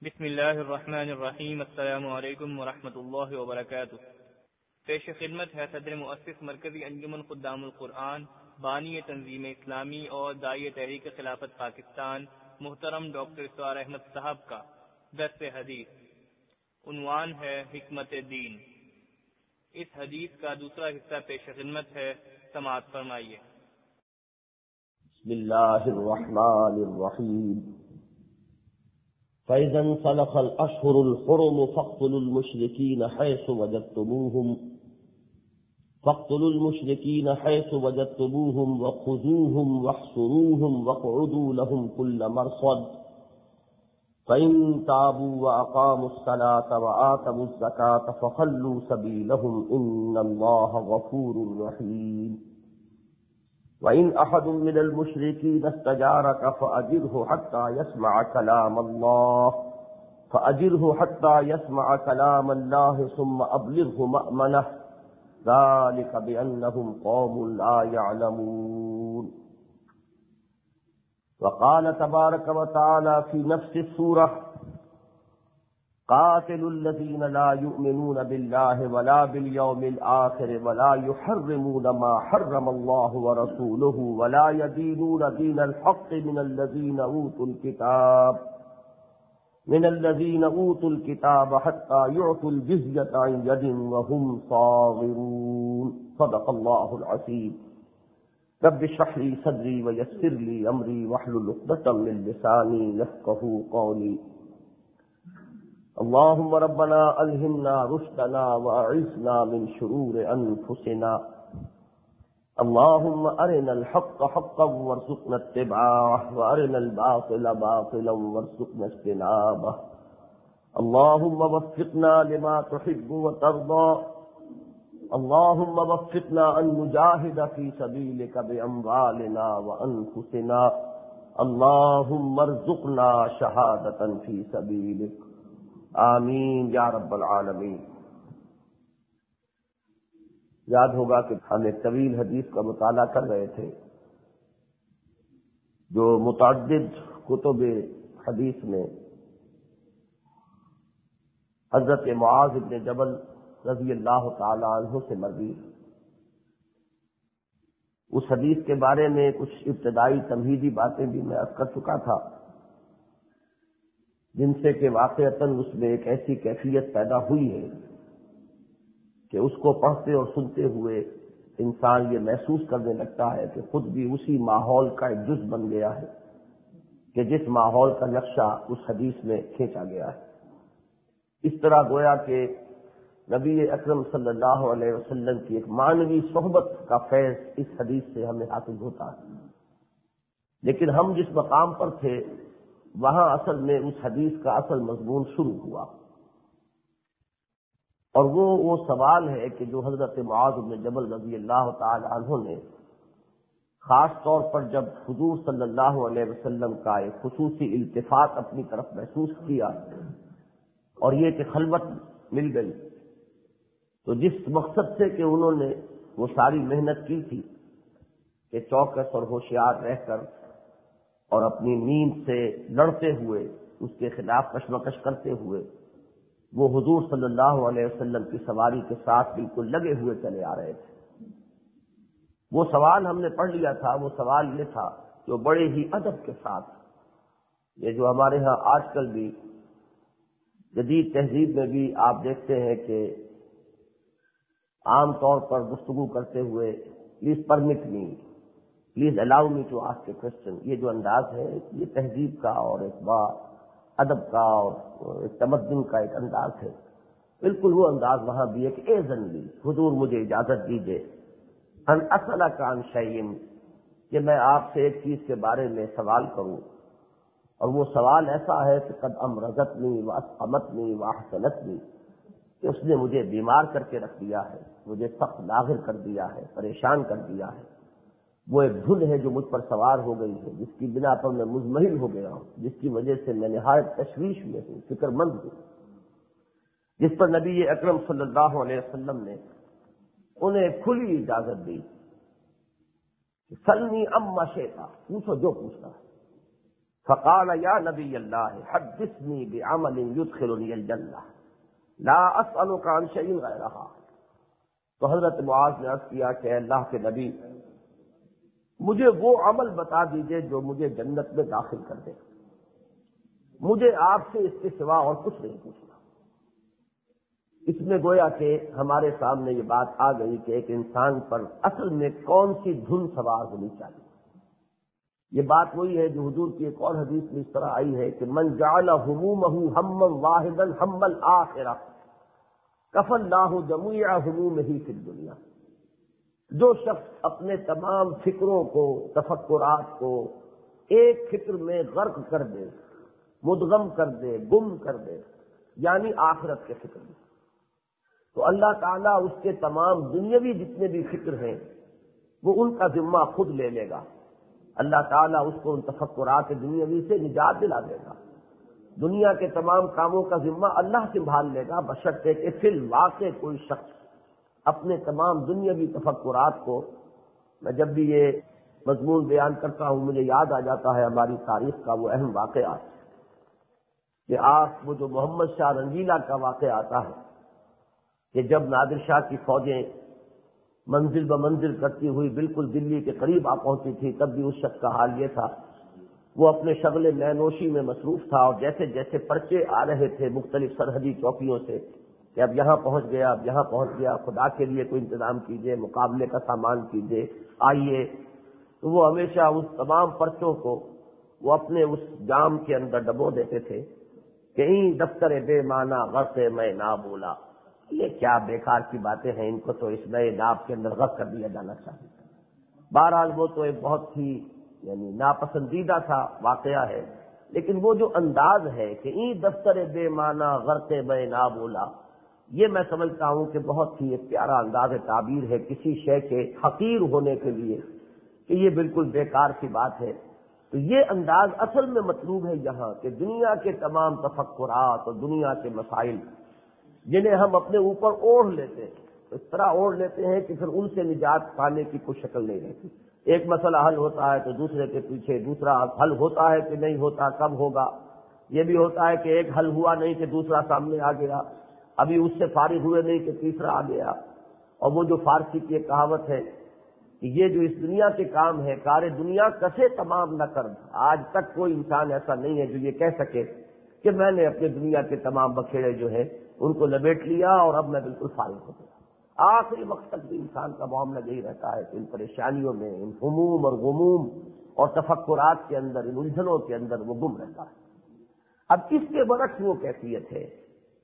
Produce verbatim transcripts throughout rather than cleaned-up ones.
بسم اللہ الرحمن الرحیم۔ السلام علیکم ورحمۃ اللہ وبرکاتہ۔ پیش خدمت ہے صدر مؤسس مرکزی انجمن خدام القرآن، بانی تنظیم اسلامی اور داعی تحریک خلافت پاکستان محترم ڈاکٹر اسرار احمد صاحب کا درس حدیث۔ عنوان ہے حکمت دین۔ اس حدیث کا دوسرا حصہ پیش خدمت ہے، سماعت فرمائیے۔ بسم اللہ الرحمن الرحیم۔ فَإِذَا انْسَلَخَ الْأَشْهُرُ الْحُرُمُ فَاقْتُلُوا الْمُشْرِكِينَ حَيْثُ وَجَدتُّمُوهُمْ فَاقْتُلُوا الْمُشْرِكِينَ حَيْثُ وَجَدتُّمُوهُمْ وَخُذُوهُمْ وَاحْصُرُوهُمْ وَاقْعُدُوا لَهُمْ كُلَّ مَرْصَدٍ فَإِن تَابُوا وَأَقَامُوا الصَّلَاةَ وَآتَوُا الزَّكَاةَ فَخَلُّوا سَبِيلَهُمْ إِنَّ اللَّهَ غَفُورٌ رَحِيمٌ۔ وَإِنْ أَحَدٌ مِّنَ الْمُشْرِكِينَ اسْتَجَارَكَ فَأَجِرْهُ حَتَّى يَسْمَعَ كَلَامَ اللَّهِ فَأَجِرْهُ حَتَّى يَسْمَعَ كَلَامَ اللَّهِ ثُمَّ أَبْلِغْهُ مَأْمَنَهُ ذَلِكَ بِأَنَّهُمْ قَوْمٌ لَّا يَعْلَمُونَ۔ وقال تبارك وتعالى في نفس السورة: قاتلوا الذين لا يؤمنون بالله ولا باليوم الآخر ولا يحرمون ما حرم الله ورسوله ولا يدينون دين الحق من الذين أوتوا الكتاب من الذين أوتوا الكتاب حتى يعطوا الجزية عن يد وهم صاغرون۔ صدق الله العظيم۔ رب اشرح لي صدري ويسر لي أمري واحلل عقدة من لساني يفقهوا قولي۔ اللهم ربنا ألهمنا رشدنا وأعذنا من شرور أنفسنا۔ اللهم أرنا الحق حقا وارزقنا اتباعه وأرنا الباطل باطلا وارزقنا اجتنابه۔ اللهم وفقنا لما تحب وترضى۔ اللهم وفقنا أن نجاهد في سبيلك بأموالنا وأنفسنا۔ اللهم ارزقنا شهادة في سبيلك، آمین یا رب العالمین۔ یاد ہوگا کہ ہم ایک طویل حدیث کا مطالعہ کر رہے تھے جو متعدد کتب حدیث میں حضرت معاذ بن جبل رضی اللہ تعالی عنہ سے مروی۔ اس حدیث کے بارے میں کچھ ابتدائی تمہیدی باتیں بھی میں عرض کر چکا تھا، جن سے کہ واقعتاً اس میں ایک ایسی کیفیت پیدا ہوئی ہے کہ اس کو پڑھتے اور سنتے ہوئے انسان یہ محسوس کرنے لگتا ہے کہ خود بھی اسی ماحول کا ایک جز بن گیا ہے کہ جس ماحول کا نقشہ اس حدیث میں کھینچا گیا ہے۔ اس طرح گویا کہ نبی اکرم صلی اللہ علیہ وسلم کی ایک معنوی صحبت کا فیض اس حدیث سے ہمیں حاصل ہوتا ہے۔ لیکن ہم جس مقام پر تھے وہاں اصل میں اس حدیث کا اصل مضمون شروع ہوا، اور وہ وہ سوال ہے کہ جو حضرت معاذ بن جبل رضی اللہ تعالی عنہ نے خاص طور پر جب حضور صلی اللہ علیہ وسلم کا ایک خصوصی التفات اپنی طرف محسوس کیا اور یہ کہ خلوت مل گئی، تو جس مقصد سے کہ انہوں نے وہ ساری محنت کی تھی کہ چوکس اور ہوشیار رہ کر اور اپنی نیند سے لڑتے ہوئے اس کے خلاف کشمکش کرتے ہوئے وہ حضور صلی اللہ علیہ وسلم کی سواری کے ساتھ بالکل لگے ہوئے چلے آ رہے تھے۔ وہ سوال ہم نے پڑھ لیا تھا، وہ سوال یہ تھا جو بڑے ہی ادب کے ساتھ، یہ جو ہمارے ہاں آج کل بھی جدید تہذیب میں بھی آپ دیکھتے ہیں کہ عام طور پر گفتگو کرتے ہوئے please permit me, please allow me to ask a question, یہ جو انداز ہے یہ تہذیب کا اور ایک با ادب کا اور ایک تمدن کا ایک انداز ہے۔ بالکل وہ انداز وہاں بھی ہے کہ اذن لی، حضور مجھے اجازت دیجیے، ان اسألک عن شیء، کہ میں آپ سے ایک چیز کے بارے میں سوال کروں، اور وہ سوال ایسا ہے کہ قد امرضتنی واسقمتنی واحزنتنی، کہ اس نے مجھے بیمار کر کے رکھ دیا ہے، مجھے سخت لاغر کر دیا ہے، پریشان کر دیا ہے۔ وہ ایک دھن ہے جو مجھ پر سوار ہو گئی ہے، جس کی بنا پر میں مزمحل ہو گیا ہوں، جس کی وجہ سے میں نہایت تشویش میں ہوں، فکر مند ہوں، جس پر نبی اکرم صلی اللہ علیہ وسلم نے انہیں کھلی اجازت دی کہ سلنی اما شئتا، پوچھو جو پوچھنا ہے۔ فقال یا نبی اللہ حدثنی بعمل یدخلنی الجنہ لا اسألک عن شیء غیرہا۔ تو حضرت معاذ نے عرض کیا کہ اللہ کے نبی، مجھے وہ عمل بتا دیجئے جو مجھے جنت میں داخل کر دے، مجھے آپ سے اس کے سوا اور کچھ نہیں پوچھنا۔ اس میں گویا کہ ہمارے سامنے یہ بات آ گئی کہ ایک انسان پر اصل میں کون سی دھن سوار ہونی چاہیے۔ یہ بات وہی ہے جو حضور کی ایک اور حدیث میں اس طرح آئی ہے کہ من جعل همومه ہما واحدا هم الآخرہ کفى اللہ جميع همومه فی الدنیا۔ جو شخص اپنے تمام فکروں کو، تفکرات کو ایک فکر میں غرق کر دے، مدغم کر دے، گم کر دے، یعنی آخرت کے فکر میں، تو اللہ تعالیٰ اس کے تمام دنیاوی جتنے بھی فکر ہیں وہ ان کا ذمہ خود لے لے گا۔ اللہ تعالیٰ اس کو ان تفکرات دنیاوی سے نجات دلا دے گا۔ دنیا کے تمام کاموں کا ذمہ اللہ سنبھال لے گا، بشرطے کہ فی الواقع کوئی شخص اپنے تمام دنیاوی تفکرات کو، میں جب بھی یہ مضمون بیان کرتا ہوں مجھے یاد آ جاتا ہے ہماری تاریخ کا وہ اہم واقعہ کہ آپ وہ جو محمد شاہ رنگیلا کا واقعہ آتا ہے کہ جب نادر شاہ کی فوجیں منزل ب منزل کرتی ہوئی بالکل دلی کے قریب آ پہنچی تھی، تب بھی اس شخص کا حال یہ تھا، وہ اپنے شغل نینوشی میں مصروف تھا، اور جیسے جیسے پرچے آ رہے تھے مختلف سرحدی چوکیوں سے کہ اب یہاں پہنچ گیا، اب یہاں پہنچ گیا، خدا کے لیے کوئی انتظام کیجیے، مقابلے کا سامان کیجیے، آئیے، تو وہ ہمیشہ اس تمام پرچوں کو وہ اپنے اس جام کے اندر ڈبو دیتے تھے کہ این دفتر بے معنی غرق میں نہ بولا۔ یہ کیا بیکار کی باتیں ہیں، ان کو تو اس نئے ناب کے اندر غرق کر دیا جانا چاہیے۔ بہرحال وہ تو ایک بہت ہی یعنی ناپسندیدہ تھا واقعہ ہے، لیکن وہ جو انداز ہے کہ این دفتر بے معنی غرق میں نہ بولا، یہ میں سمجھتا ہوں کہ بہت ہی ایک پیارا انداز تعبیر ہے کسی شے کے حقیر ہونے کے لیے کہ یہ بالکل بیکار کی بات ہے۔ تو یہ انداز اصل میں مطلوب ہے یہاں کہ دنیا کے تمام تفکرات اور دنیا کے مسائل جنہیں ہم اپنے اوپر اوڑھ لیتے ہیں، اس طرح اوڑھ لیتے ہیں کہ پھر ان سے نجات پانے کی کوئی شکل نہیں رہتی۔ ایک مسئلہ حل ہوتا ہے تو دوسرے کے پیچھے دوسرا حل ہوتا ہے کہ نہیں ہوتا، کب ہوگا۔ یہ بھی ہوتا ہے کہ ایک حل ہوا نہیں کہ دوسرا سامنے آ گیا، ابھی اس سے فارغ ہوئے نہیں کہ تیسرا آ گیا۔ اور وہ جو فارسی کی ایک کہاوت ہے کہ یہ جو اس دنیا کے کام ہے کار دنیا کسے تمام نہ کر، آج تک کوئی انسان ایسا نہیں ہے جو یہ کہہ سکے کہ میں نے اپنے دنیا کے تمام بکھیڑے جو ہیں ان کو لپیٹ لیا اور اب میں بالکل فارغ ہو گیا۔ آخری وقت تک بھی انسان کا معاملہ یہی رہتا ہے کہ ان پریشانیوں میں، ان ہموم اور غموم اور تفکرات کے اندر، ان الجھنوں کے اندر وہ گم رہتا ہے۔ اب اس کے برعکس وہ کیفیت ہے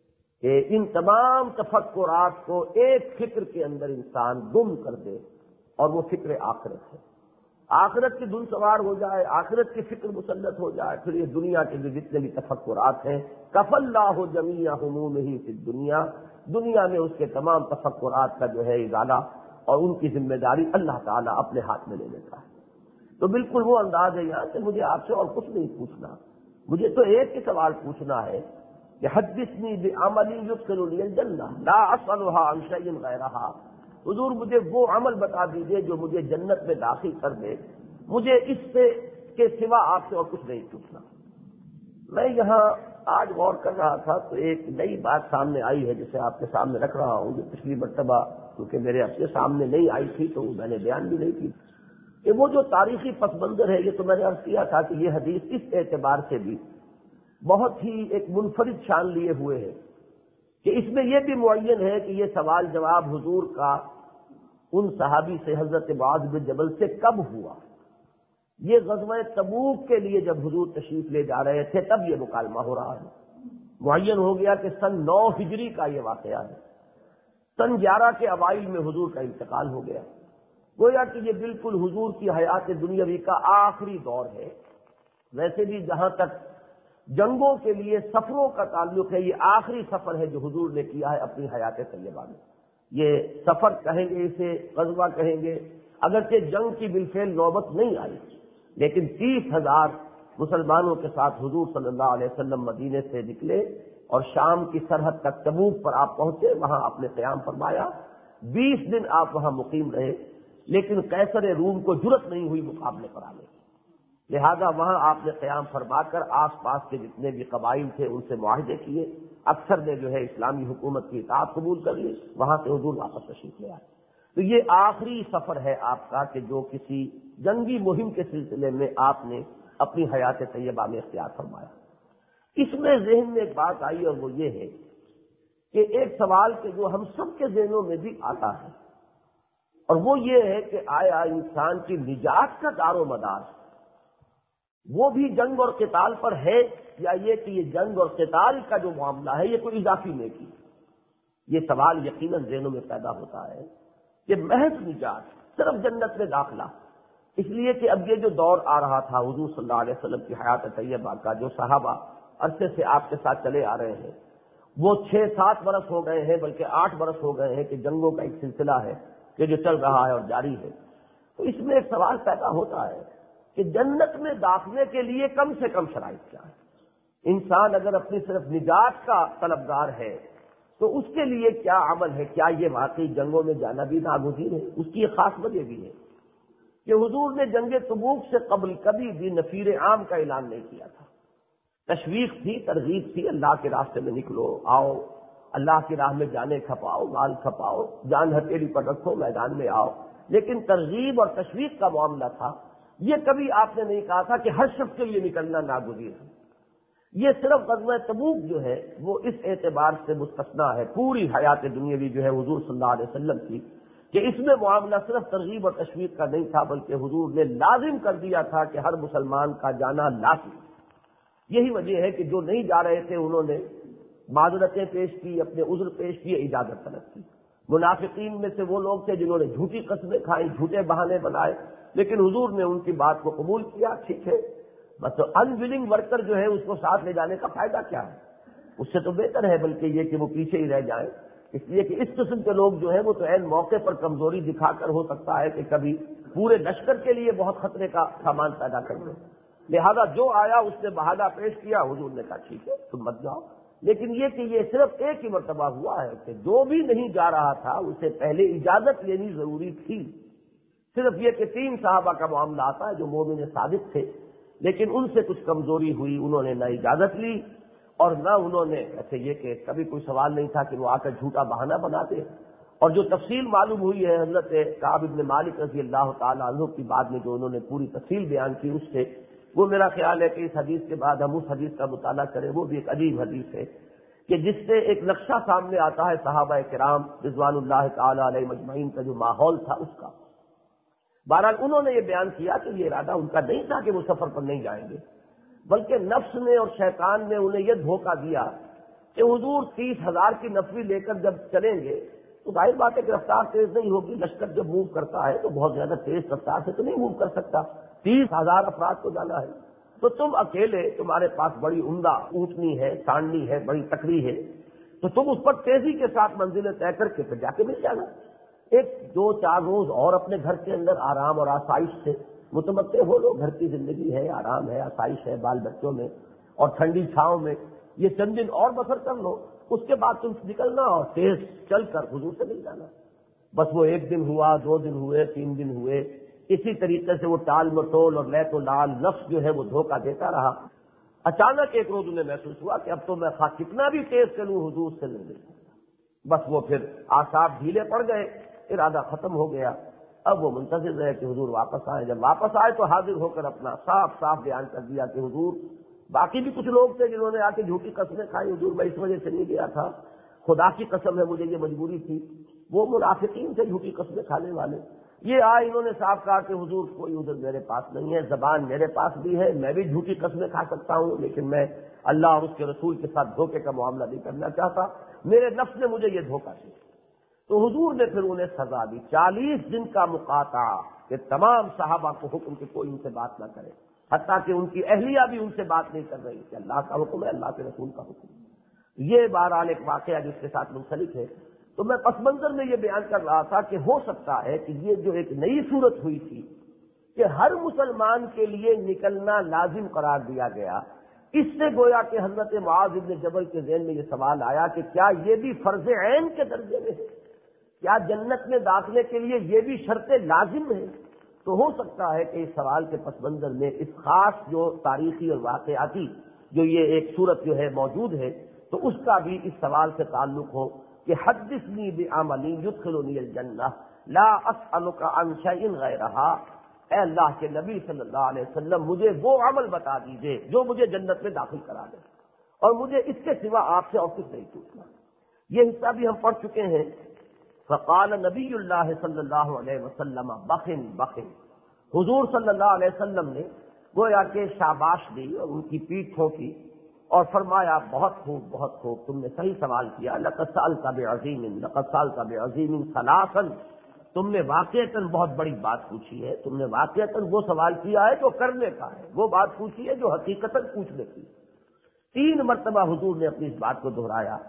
کہ ان تمام تفکرات کو ایک فکر کے اندر انسان گم کر دے، اور وہ فکر آخرت ہے۔ آخرت کی دھن سوار ہو جائے، آخرت کی فکر مسلط ہو جائے، پھر یہ دنیا کے جو جتنے بھی تفکرات ہیں کف اللہ جمیع ہمومہ فی الدنیا، دنیا میں اس کے تمام تفکرات کا جو ہے ازالہ اور ان کی ذمہ داری اللہ تعالیٰ اپنے ہاتھ میں لے لیتا ہے۔ تو بالکل وہ انداز ہے یہاں سے مجھے آپ سے اور کچھ نہیں پوچھنا، مجھے تو ایک ہی سوال پوچھنا ہے کہ حدثنی بعمل یدخلنی الجنہ لا اسألها عن شیء غیرہا، حضور مجھے وہ عمل بتا دیجئے جو مجھے جنت میں داخل کر دے، مجھے اس سے کے سوا آپ سے اور کچھ نہیں پوچھنا۔ میں یہاں آج غور کر رہا تھا تو ایک نئی بات سامنے آئی ہے جسے آپ کے سامنے رکھ رہا ہوں، جو پچھلی مرتبہ کیونکہ میرے اپنے سامنے نہیں آئی تھی تو میں نے بیان بھی نہیں کی، کہ وہ جو تاریخی پس منظر ہے، یہ تو میں نے عرض کیا تھا کہ یہ حدیث اس اعتبار سے بھی بہت ہی ایک منفرد شان لیے ہوئے ہے کہ اس میں یہ بھی معین ہے کہ یہ سوال جواب حضور کا ان صحابی سے حضرت معاذ بن جبل سے کب ہوا۔ یہ غزوہ تبوک کے لیے جب حضور تشریف لے جا رہے تھے تب یہ مکالمہ ہو رہا ہے۔ معین ہو گیا کہ سن نو ہجری کا یہ واقعہ ہے، سن گیارہ کے اوائل میں حضور کا انتقال ہو گیا، گویا کہ یہ بالکل حضور کی حیات دنیاوی کا آخری دور ہے۔ ویسے بھی جہاں تک جنگوں کے لیے سفروں کا تعلق ہے، یہ آخری سفر ہے جو حضور نے کیا ہے اپنی حیات طیبہ میں۔ یہ سفر کہیں گے، اسے غزوہ کہیں گے، اگرچہ جنگ کی بالفعل نوبت نہیں آئی، لیکن تیس ہزار مسلمانوں کے ساتھ حضور صلی اللہ علیہ وسلم مدینے سے نکلے اور شام کی سرحد تک تبوک پر آپ پہنچے، وہاں آپ نے قیام فرمایا، بیس دن آپ وہاں مقیم رہے، لیکن قیصر روم کو جرأت نہیں ہوئی مقابلے پر آنے کی۔ لہذا وہاں آپ نے قیام فرما کر آس پاس کے جتنے بھی قبائل تھے ان سے معاہدے کیے، اکثر نے جو ہے اسلامی حکومت کی اطاعت قبول کر لی، وہاں سے حضور واپس تشریف لے آئے۔ تو یہ آخری سفر ہے آپ کا کہ جو کسی جنگی مہم کے سلسلے میں آپ نے اپنی حیات طیبہ میں اختیار فرمایا۔ اس میں ذہن میں ایک بات آئی اور وہ یہ ہے کہ ایک سوال کہ جو ہم سب کے ذہنوں میں بھی آتا ہے، اور وہ یہ ہے کہ آیا انسان کی نجات کا دار و مدار وہ بھی جنگ اور قتال پر ہے، یا یہ کہ یہ جنگ اور قتال کا جو معاملہ ہے یہ کوئی اضافی نیکی؟ یہ سوال یقیناً ذہنوں میں پیدا ہوتا ہے کہ محض نجات، صرف جنت میں داخلہ، اس لیے کہ اب یہ جو دور آ رہا تھا حضور صلی اللہ علیہ وسلم کی حیات طیبہ کا، جو صحابہ عرصے سے آپ کے ساتھ چلے آ رہے ہیں، وہ چھ سات برس ہو گئے ہیں، بلکہ آٹھ برس ہو گئے ہیں کہ جنگوں کا ایک سلسلہ ہے کہ جو چل رہا ہے اور جاری ہے۔ تو اس میں ایک سوال پیدا ہوتا ہے کہ جنت میں داخلے کے لیے کم سے کم شرائط کیا ہے؟ انسان اگر اپنی صرف نجات کا طلبگار ہے تو اس کے لیے کیا عمل ہے؟ کیا یہ واقعی جنگوں میں جانا بھی ناگزیر ہے؟ اس کی ایک خاص وجہ بھی ہے کہ حضور نے جنگ تبوک سے قبل کبھی بھی نفیر عام کا اعلان نہیں کیا تھا۔ تشویق تھی، ترغیب تھی، اللہ کے راستے میں نکلو، آؤ، اللہ کی راہ میں جانے کھپاؤ، مال کھپاؤ، جان ہتھیلی پر رکھو، میدان میں آؤ، لیکن ترغیب اور تشویق کا معاملہ تھا۔ یہ کبھی آپ نے نہیں کہا تھا کہ ہر شخص کے لیے نکلنا ناگزیر ہے۔ یہ صرف غزوہ تبوک جو ہے وہ اس اعتبار سے مستثنا ہے پوری حیات دنیاوی جو ہے حضور صلی اللہ علیہ وسلم کی، کہ اس میں معاملہ صرف ترغیب اور تشویق کا نہیں تھا، بلکہ حضور نے لازم کر دیا تھا کہ ہر مسلمان کا جانا لازم۔ یہی وجہ ہے کہ جو نہیں جا رہے تھے انہوں نے معذرتیں پیش کی، اپنے عذر پیش کیے، اجازت طلب کی۔ منافقین میں سے وہ لوگ تھے جنہوں نے جھوٹی قسمیں کھائیں، جھوٹے بہانے بنائے، لیکن حضور نے ان کی بات کو قبول کیا، ٹھیک ہے، بس ان ولنگ ورکر جو ہے اس کو ساتھ لے جانے کا فائدہ کیا ہے؟ اس سے تو بہتر ہے بلکہ یہ کہ وہ پیچھے ہی رہ جائیں، اس لیے کہ اس قسم کے لوگ جو ہیں وہ تو عین موقع پر کمزوری دکھا کر ہو سکتا ہے کہ کبھی پورے لشکر کے لیے بہت خطرے کا سامان پیدا کر دیں۔ لہذا جو آیا اس نے بہادہ پیش کیا، حضور نے کہا ٹھیک ہے تم مت جاؤ، لیکن یہ کہ یہ صرف ایک ہی مرتبہ ہوا ہے کہ جو بھی نہیں جا رہا تھا اسے پہلے اجازت لینی ضروری تھی۔ صرف یہ کہ تین صحابہ کا معاملہ آتا ہے جو مومن صادق تھے، لیکن ان سے کچھ کمزوری ہوئی، انہوں نے نہ اجازت لی اور نہ انہوں نے، ایسے یہ کہ کبھی کوئی سوال نہیں تھا کہ وہ آ کر جھوٹا بہانہ بناتے، اور جو تفصیل معلوم ہوئی ہے حضرت کعب بن مالک رضی اللہ تعالیٰ عنہ کی بعد میں جو انہوں نے پوری تفصیل بیان کی، اس سے وہ میرا خیال ہے کہ اس حدیث کے بعد ہم اس حدیث کا مطالعہ کریں، وہ بھی ایک عجیب حدیث ہے کہ جس سے ایک نقشہ سامنے آتا ہے صحابہ کرام رضوان اللہ تعالیٰ علیہ مجمعین کا جو ماحول تھا اس کا۔ بہرحال انہوں نے یہ بیان کیا کہ یہ ارادہ ان کا نہیں تھا کہ وہ سفر پر نہیں جائیں گے، بلکہ نفس نے اور شیطان نے انہیں یہ دھوکہ دیا کہ حضور تیس ہزار کی نفری لے کر جب چلیں گے تو ظاہر بات ہے کہ رفتار تیز نہیں ہوگی، لشکر جب موو کرتا ہے تو بہت زیادہ تیز رفتار سے تو نہیں موو کر سکتا، تیس ہزار افراد کو جانا ہے، تو تم اکیلے، تمہارے پاس بڑی عمدہ اونٹنی ہے، سانڈنی ہے، بڑی تکڑی ہے، تو تم اس پر تیزی کے ساتھ منزلیں طے کر کے پھر جا کے مل جانا، ایک دو چار روز اور اپنے گھر کے اندر آرام اور آسائش سے متمتع ہو لو، گھر کی زندگی ہے، آرام ہے، آسائش ہے، بال بچوں میں اور ٹھنڈی چھاؤں میں یہ چند دن اور بسر کر لو، اس کے بعد تم نکلنا اور تیز چل کر حضور سے مل جانا۔ بس وہ ایک دن ہوا، دو دن ہوئے، تین دن ہوئے، اسی طریقے سے وہ ٹال مٹول اور لیت و لال نفس جو ہے وہ دھوکہ دیتا رہا۔ اچانک ایک روز انہیں محسوس ہوا کہ اب تو میں خواہ کتنا بھی تیز چلوں حضور سے نہیں مل سکتا۔ بس وہ پھر آساب ڈھیلے پڑ گئے، ارادہ ختم ہو گیا۔ اب وہ منتظر رہے کہ حضور واپس آئے، جب واپس آئے تو حاضر ہو کر اپنا صاف صاف بیان کر دیا کہ حضور، باقی بھی کچھ لوگ تھے جنہوں نے آ کے جھوٹی قسمیں کھائی، حضور میں اس وجہ سے نہیں گیا تھا، خدا کی قسم ہے مجھے یہ مجبوری تھی، وہ منافقین تھے جھوٹی قسمیں کھانے والے، یہ آئے انہوں نے صاف کہا کہ حضور کوئی عذر میرے پاس نہیں ہے، زبان میرے پاس بھی ہے، میں بھی جھوٹی قسمیں کھا سکتا ہوں، لیکن میں اللہ اور اس کے رسول کے ساتھ دھوکے کا معاملہ نہیں کرنا چاہتا، میرے نفس نے مجھے یہ دھوکہ دیا۔ تو حضور نے پھر انہیں سزا دی، چالیس دن کا مقاطعہ کہ تمام صحابہ کو حکم کہ کوئی ان سے بات نہ کرے، حتیٰ کہ ان کی اہلیہ بھی ان سے بات نہیں کر رہی کہ اللہ کا حکم ہے، اللہ کے رسول کا حکم ہے۔ یہ بہرحال ایک واقعہ جس کے ساتھ منسلک ہے۔ تو میں پس منظر میں یہ بیان کر رہا تھا کہ ہو سکتا ہے کہ یہ جو ایک نئی صورت ہوئی تھی کہ ہر مسلمان کے لیے نکلنا لازم قرار دیا گیا، اس سے گویا کہ حضرت معاذ بن جبل کے ذہن میں یہ سوال آیا کہ کیا یہ بھی فرض عین کے درجے میں ہے؟ کیا جنت میں داخلے کے لیے یہ بھی شرط لازم ہے؟ تو ہو سکتا ہے کہ اس سوال کے پس منظر میں اس خاص جو تاریخی اور واقعاتی جو یہ ایک صورت جو ہے موجود ہے تو اس کا بھی اس سوال سے تعلق ہو کہ حدثنی بعمل یدخلنی الجنہ لا اسألک عن شیء غیرہا، اے اللہ کے نبی صلی اللہ علیہ وسلم مجھے وہ عمل بتا دیجئے جو مجھے جنت میں داخل کرا دے، اور مجھے اس کے سوا آپ سے اور کچھ نہیں پوچھنا۔ یہ حصہ بھی ہم پڑھ چکے ہیں۔ فقال نبی اللہ صلی اللہ علیہ وسلم بخن بخن، حضور صلی اللہ علیہ وسلم نے گویا کہ شاباش دی اور ان کی پیٹھ ٹھوکی اور فرمایا بہت خوب بہت خوب، تم نے صحیح سوال کیا، لقد سألت بعظیم لقد سألت بعظیم ثلاثا، تم نے واقعتاً بہت بڑی بات پوچھی ہے، تم نے واقعتاً وہ سوال کیا ہے جو کرنے کا ہے، وہ بات پوچھی ہے جو حقیقتاً پوچھنے کی۔ تین مرتبہ حضور نے اپنی اس بات کو دہرایا۔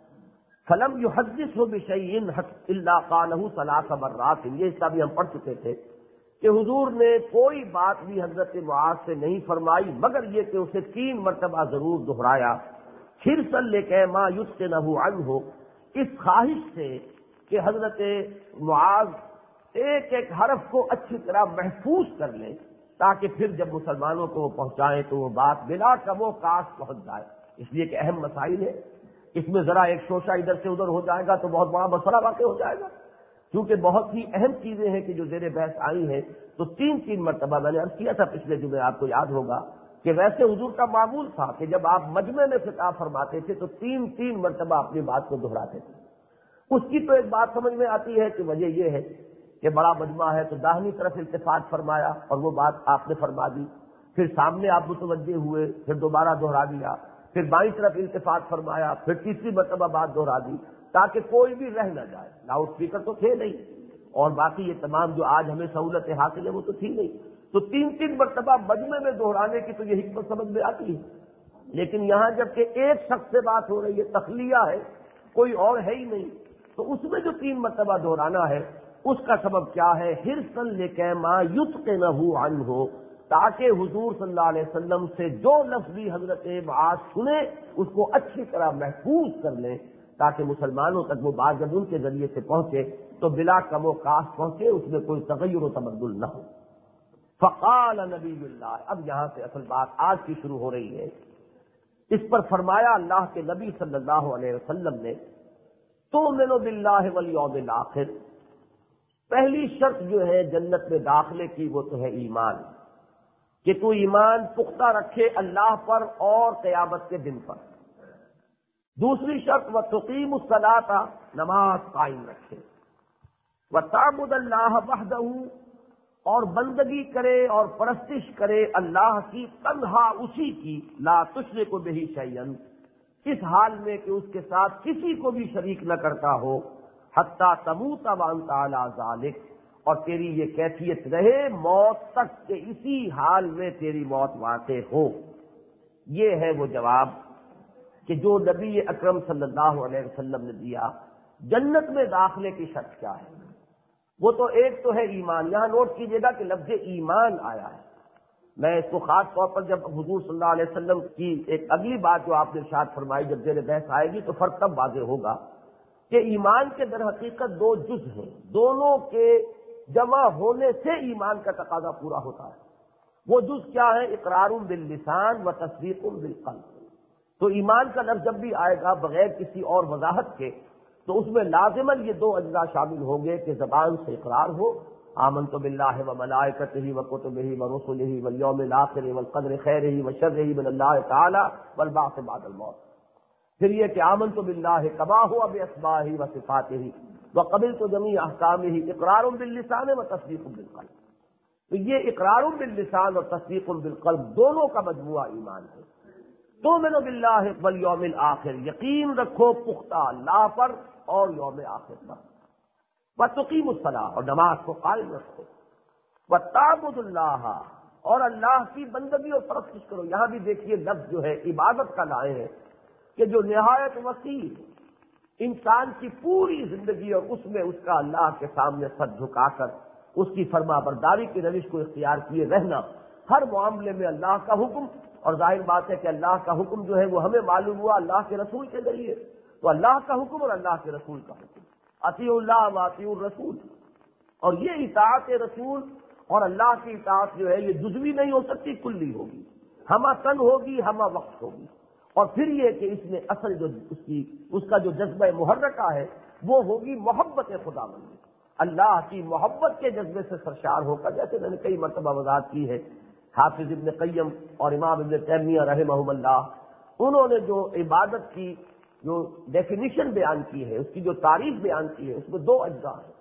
فلم يحدثه بشيء الا قاله ثلاث مرات، یہ حصہ بھی ہم پڑھ چکے تھے کہ حضور نے کوئی بات بھی حضرت معاذ سے نہیں فرمائی مگر یہ کہ اسے تین مرتبہ ضرور دہرایا، حرصا لکے ما یتقنہ عنہ، اس خواہش سے کہ حضرت معاذ ایک ایک حرف کو اچھی طرح محفوظ کر لیں تاکہ پھر جب مسلمانوں کو وہ پہنچائیں تو وہ بات بلا کم و کاش پہنچ جائے، اس لیے کہ اہم مسائل ہے، اس میں ذرا ایک شوشہ ادھر سے ادھر ہو جائے گا تو بہت بڑا مسئلہ واقع ہو جائے گا، کیونکہ بہت ہی اہم چیزیں ہیں کہ جو زیر بحث آئی ہیں۔ تو تین تین مرتبہ میں نے عرض کیا تھا پچھلے جمعے، آپ کو یاد ہوگا کہ ویسے حضور کا معمول تھا کہ جب آپ مجمع میں خطاب فرماتے تھے تو تین تین مرتبہ اپنی بات کو دہراتے تھے۔ اس کی تو ایک بات سمجھ میں آتی ہے کہ وجہ یہ ہے کہ بڑا مجمع ہے تو داہنی طرف التفات فرمایا اور وہ بات آپ نے فرما دی، پھر سامنے آپ متوجہ ہوئے، پھر دوبارہ دہرا دیا، پھر بائیں طرف التفات فرمایا، پھر تیسری مرتبہ بات دہرا دی تاکہ کوئی بھی رہ نہ جائے۔ لاؤڈ اسپیکر تو تھے نہیں اور باقی یہ تمام جو آج ہمیں سہولت حاصل ہے وہ تو تھی نہیں، تو تین تین مرتبہ مجمع میں دہرانے کی تو یہ حکمت سمجھ میں آتی ہے، لیکن یہاں جب کہ ایک شخص سے بات ہو رہی ہے، تخلیہ ہے، کوئی اور ہے ہی نہیں، تو اس میں جو تین مرتبہ دہرانا ہے اس کا سبب کیا ہے؟ حرصا لکے ما یتقنہ عنہ، تاکہ حضور صلی اللہ علیہ وسلم سے جو لفظ بھی حضرت معاذ سنے اس کو اچھی طرح محفوظ کر لیں تاکہ مسلمانوں تک وہ بات جب ان کے ذریعے سے پہنچے تو بلا کم و کاس پہنچے، اس میں کوئی تغیر و تبدل نہ ہو۔ فقال نبی اللہ، اب یہاں سے اصل بات آج کی شروع ہو رہی ہے، اس پر فرمایا اللہ کے نبی صلی اللہ علیہ وسلم نے، تؤمن باللہ والیوم الآخر، پہلی شرط جو ہے جنت میں داخلے کی وہ تو ہے ایمان، کہ تو ایمان پختہ رکھے اللہ پر اور قیامت کے دن پر۔ دوسری شرط وتقیم الصلاۃ، نماز قائم رکھے، وتعبد اللہ وحدہ، اور بندگی کرے اور پرستش کرے اللہ کی تنہا اسی کی، لا تشرک بہ شیئا، اس حال میں کہ اس کے ساتھ کسی کو بھی شریک نہ کرتا ہو، حتی تموت وانت علی ذالک، اور تیری یہ کیفیت رہے موت تک کہ اسی حال میں تیری موت واقع ہو۔ یہ ہے وہ جواب کہ جو نبی اکرم صلی اللہ علیہ وسلم نے دیا۔ جنت میں داخلے کی شرط کیا ہے؟ وہ تو ایک تو ہے ایمان، یہاں نوٹ کیجئے گا کہ لفظ ایمان آیا ہے، میں اس کو خاص طور پر جب حضور صلی اللہ علیہ وسلم کی ایک اگلی بات جو آپ نے ارشاد فرمائی جب زیر بحث آئے گی تو فرق تب واضح ہوگا کہ ایمان کے در حقیقت دو جز ہیں، دونوں کے جمع ہونے سے ایمان کا تقاضا پورا ہوتا ہے۔ وہ جز کیا ہے؟ اقرار باللسان و تصدیق بالقلب۔ تو ایمان کا لفظ جب بھی آئے گا بغیر کسی اور وضاحت کے تو اس میں لازماً یہ دو اجزاء شامل ہوں گے کہ زبان سے اقرار ہو، آمنت باللہ و ملائکتہ و کتبہ و رسلہ والیوم الآخر والقدر خیرہ و شرہ من اللہ تعالی والبعث بعد الموت۔ پھر یہ کہ آمنت باللہ کما ہوا باسمائہ و صفاتہ وقبلت جمیع احکامہ، اقرار باللسان و تصدیق بالقلب۔ تو یہ اقرار باللسان اور تصدیق بالقلب دونوں کا مجموعہ ایمان ہے۔ تؤمن باللہ والیوم الآخر، یقین رکھو پختہ اللہ پر اور یوم آخر پر، وتقیم الصلاۃ، اور نماز کو قائم رکھو، وتعبد اللہ، اور اللہ کی بندگی اور پرستش کرو۔ یہاں بھی دیکھیے لفظ جو ہے عبادت کا لائے ہیں کہ جو نہایت وسیع انسان کی پوری زندگی اور اس میں اس کا اللہ کے سامنے سر جھکا کر اس کی فرما برداری کی روش کو اختیار کیے رہنا، ہر معاملے میں اللہ کا حکم، اور ظاہر بات ہے کہ اللہ کا حکم جو ہے وہ ہمیں معلوم ہوا اللہ کے رسول کے ذریعے، تو اللہ کا حکم اور اللہ کے رسول کا حکم، اطیعوا اللہ و اطیعوا الرسول، اور یہ اطاعت رسول اور اللہ کی اطاعت جو ہے یہ جزوی نہیں ہو سکتی، کلی ہوگی، ہمہ تن ہوگی، ہمہ وقت ہوگی۔ اور پھر یہ کہ اس میں اصل جو اس کی اس کا جو جذبہ محرکہ ہے وہ ہوگی محبت خدا بندی، اللہ کی محبت کے جذبے سے سرشار ہو کر، جیسے میں نے کئی مرتبہ وضاحت کی ہے، حافظ ابن قیم اور امام ابن تیمیہ رحمہم اللہ، انہوں نے جو عبادت کی جو ڈیفینیشن بیان کی ہے، اس کی جو تعریف بیان کی ہے، اس میں دو اجزاء ہیں۔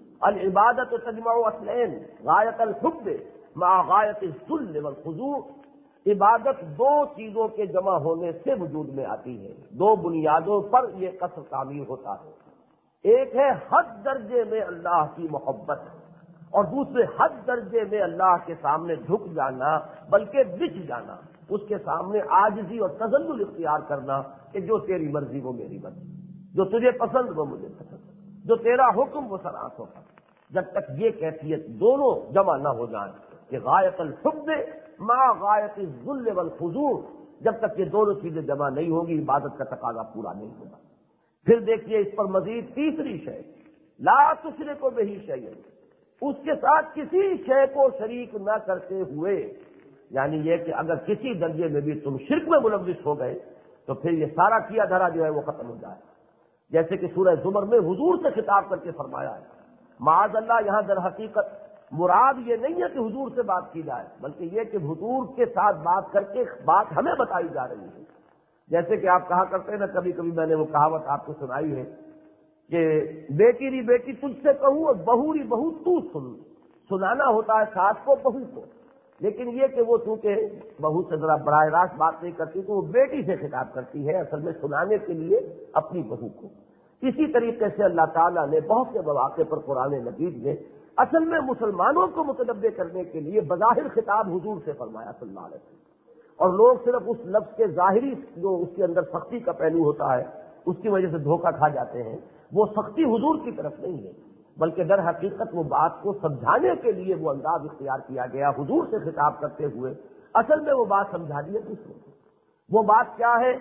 العبادت تجمع اصلین غایت الحب مع غایت الذل والخضوع، عبادت دو چیزوں کے جمع ہونے سے وجود میں آتی ہے، دو بنیادوں پر یہ قصر تعمیر ہوتا ہے۔ ایک ہے حد درجے میں اللہ کی محبت، اور دوسرے حد درجے میں اللہ کے سامنے جھک جانا، بلکہ بچ جانا، اس کے سامنے عاجزی اور تذلل اختیار کرنا کہ جو تیری مرضی وہ میری مرضی، جو تجھے پسند وہ مجھے پسند، جو تیرا حکم وہ سر آنکھوں پر۔ جب تک یہ کیفیت دونوں جمع نہ ہو جائیں کہ غایت الحب مع غایت الذل والخضوع، جب تک یہ دونوں چیزیں جمع نہیں ہوگی عبادت کا تقاضا پورا نہیں ہوگا۔ پھر دیکھیے اس پر مزید تیسری شے، لا تشرک بہ شیئا، اس کے ساتھ کسی شے کو شریک نہ کرتے ہوئے، یعنی یہ کہ اگر کسی درجے میں بھی تم شرک میں ملوث ہو گئے تو پھر یہ سارا کیا دھرا جو ہے وہ ختم ہو جائے، جیسے کہ سورہ زمر میں حضور سے خطاب کر کے فرمایا ہے۔ معاذ اللہ یہاں در حقیقت مراد یہ نہیں ہے کہ حضور سے بات کی جائے، بلکہ یہ کہ حضور کے ساتھ بات کر کے بات ہمیں بتائی جا رہی ہے۔ جیسے کہ آپ کہا کرتے ہیں نا، کبھی کبھی میں نے وہ کہاوت آپ کو سنائی ہے کہ بیٹی ری بیٹی تجھ سے کہوں اور بہو ری بہو تو سن، سنانا ہوتا ہے ساس کو بہو کو، لیکن یہ کہ وہ چونکہ بہو سے ذرا براہ راست بات نہیں کرتی تو وہ بیٹی سے خطاب کرتی ہے، اصل میں سنانے کے لیے اپنی بہو کو۔ اسی طریقے سے اللہ تعالیٰ نے بہت سے مواقع پر قرآن مجید میں اصل میں مسلمانوں کو متنبع کرنے کے لیے بظاہر خطاب حضور سے فرمایا صلی اللہ علیہ وسلم، اور لوگ صرف اس لفظ کے ظاہری جو اس کے اندر سختی کا پہلو ہوتا ہے اس کی وجہ سے دھوکہ کھا جاتے ہیں، وہ سختی حضور کی طرف نہیں ہے، بلکہ در حقیقت وہ بات کو سمجھانے کے لیے وہ انداز اختیار کیا گیا حضور سے خطاب کرتے ہوئے، اصل میں وہ بات سمجھا دی ہے دوسروں کو۔ وہ بات کیا ہے؟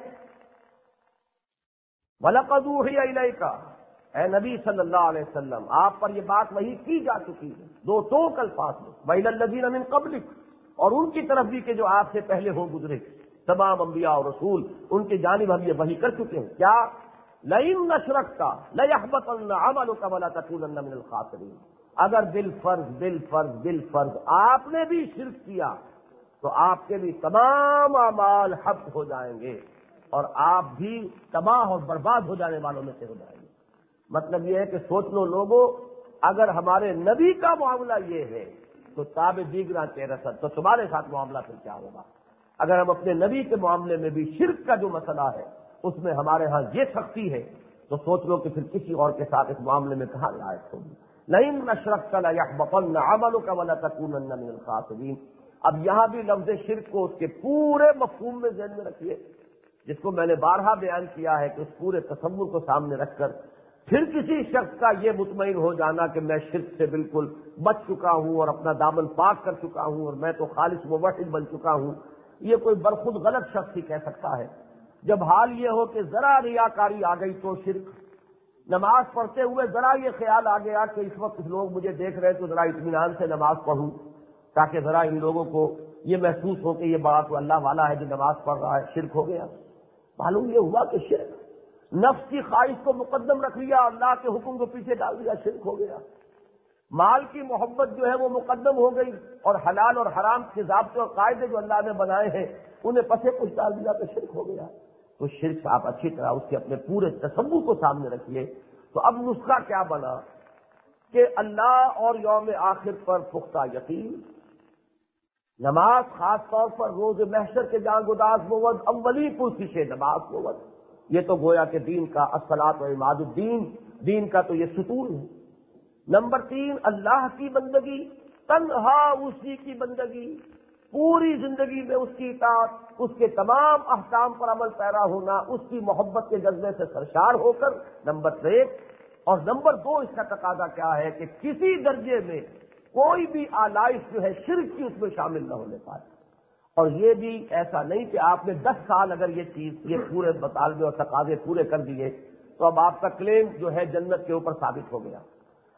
وَلَقَدْ أُوحِيَ إِلَيْكَ، اے نبی صلی اللہ علیہ وسلم آپ پر یہ بات وحی کی جا چکی ہے، دو ٹوک الفاظ میں، وَإِلَى الَّذِينَ مِن قَبْلِكَ، اور ان کی طرف بھی کہ جو آپ سے پہلے ہو گزرے، تمام انبیاء اور رسول ان کی جانب ہم یہ وحی کر چکے ہیں۔ کیا؟ لَئِنْ أَشْرَكْتَ لَيَحْبَطَنَّ عَمَلُكَ وَلَا تَكُونَنَّ مِنَ الْخَاسِرِينَ، اگر بالفرض بالفرض بالفرض آپ نے بھی شرک کیا تو آپ کے بھی تمام اعمال حبط ہو جائیں گے اور آپ بھی تباہ اور برباد ہو جانے والوں میں سے ہو جائیں گے۔ مطلب یہ ہے کہ سوچ لو لوگوں، اگر ہمارے نبی کا معاملہ یہ ہے تو تاب دیگراں کے رسد، تو تمہارے ساتھ معاملہ پھر کیا ہوگا؟ اگر ہم اپنے نبی کے معاملے میں بھی شرک کا جو مسئلہ ہے اس میں ہمارے ہاں یہ سختی ہے تو سوچ لو کہ پھر کسی اور کے ساتھ اس معاملے میں کہاں رعایت ہوگی۔ لَئِنْ أَشْرَكْتَ لَيَحْبَطَنَّ عَمَلُكَ وَلَتَكُونَنَّ مِنَ الْخَاسِرِينَ۔ اب یہاں بھی لفظ شرک کو اس کے پورے مفہوم میں ذہن میں رکھیے، جس کو میں نے بارہا بیان کیا ہے کہ اس پورے تصور کو سامنے رکھ کر پھر کسی شخص کا یہ مطمئن ہو جانا کہ میں شرک سے بالکل بچ چکا ہوں اور اپنا دامن پاک کر چکا ہوں اور میں تو خالص موحد بن چکا ہوں، یہ کوئی برخود غلط شخص ہی کہہ سکتا ہے۔ جب حال یہ ہو کہ ذرا ریاکاری آ گئی تو شرک، نماز پڑھتے ہوئے ذرا یہ خیال آ گیا کہ اس وقت لوگ مجھے دیکھ رہے تو ذرا اطمینان سے نماز پڑھوں تاکہ ذرا ان لوگوں کو یہ محسوس ہو کہ یہ بڑا تو اللہ والا ہے جو نماز پڑھ رہا ہے، شرک ہو گیا۔ معلوم یہ ہوا کہ شرک نفس کی خواہش کو مقدم رکھ لیا، اللہ کے حکم کو پیچھے ڈال دیا، شرک ہو گیا۔ مال کی محبت جو ہے وہ مقدم ہو گئی اور حلال اور حرام کے ضابطے اور قاعدے جو اللہ نے بنائے ہیں انہیں پسے کچھ ڈال دیا تو شرک ہو گیا۔ تو شرک آپ اچھی طرح اس کے اپنے پورے تصور کو سامنے رکھیے۔ تو اب نسخہ کیا بنا کہ اللہ اور یوم آخر پر پختہ یقین، نماز خاص طور پر روز محشر کے جان گداز بود، اولی پرسش نماز بود، یہ تو گویا کہ دین کا الصلاۃ و عماد الدین، دین کا تو یہ ستون ہے۔ نمبر تین، اللہ کی بندگی، تنہا اسی کی بندگی، پوری زندگی میں اس کی اطاعت، اس کے تمام احکام پر عمل پیرا ہونا، اس کی محبت کے جذبے سے سرشار ہو کر، نمبر ایک۔ اور نمبر دو اس کا تقاضا کیا ہے کہ کسی درجے میں کوئی بھی آلائش جو ہے شرک کی اس میں شامل نہ ہونے پائے۔ اور یہ بھی ایسا نہیں کہ آپ نے دس سال اگر یہ چیز یہ پورے مطالبے اور تقاضے پورے کر دیے تو اب آپ کا کلیم جو ہے جنت کے اوپر ثابت ہو گیا۔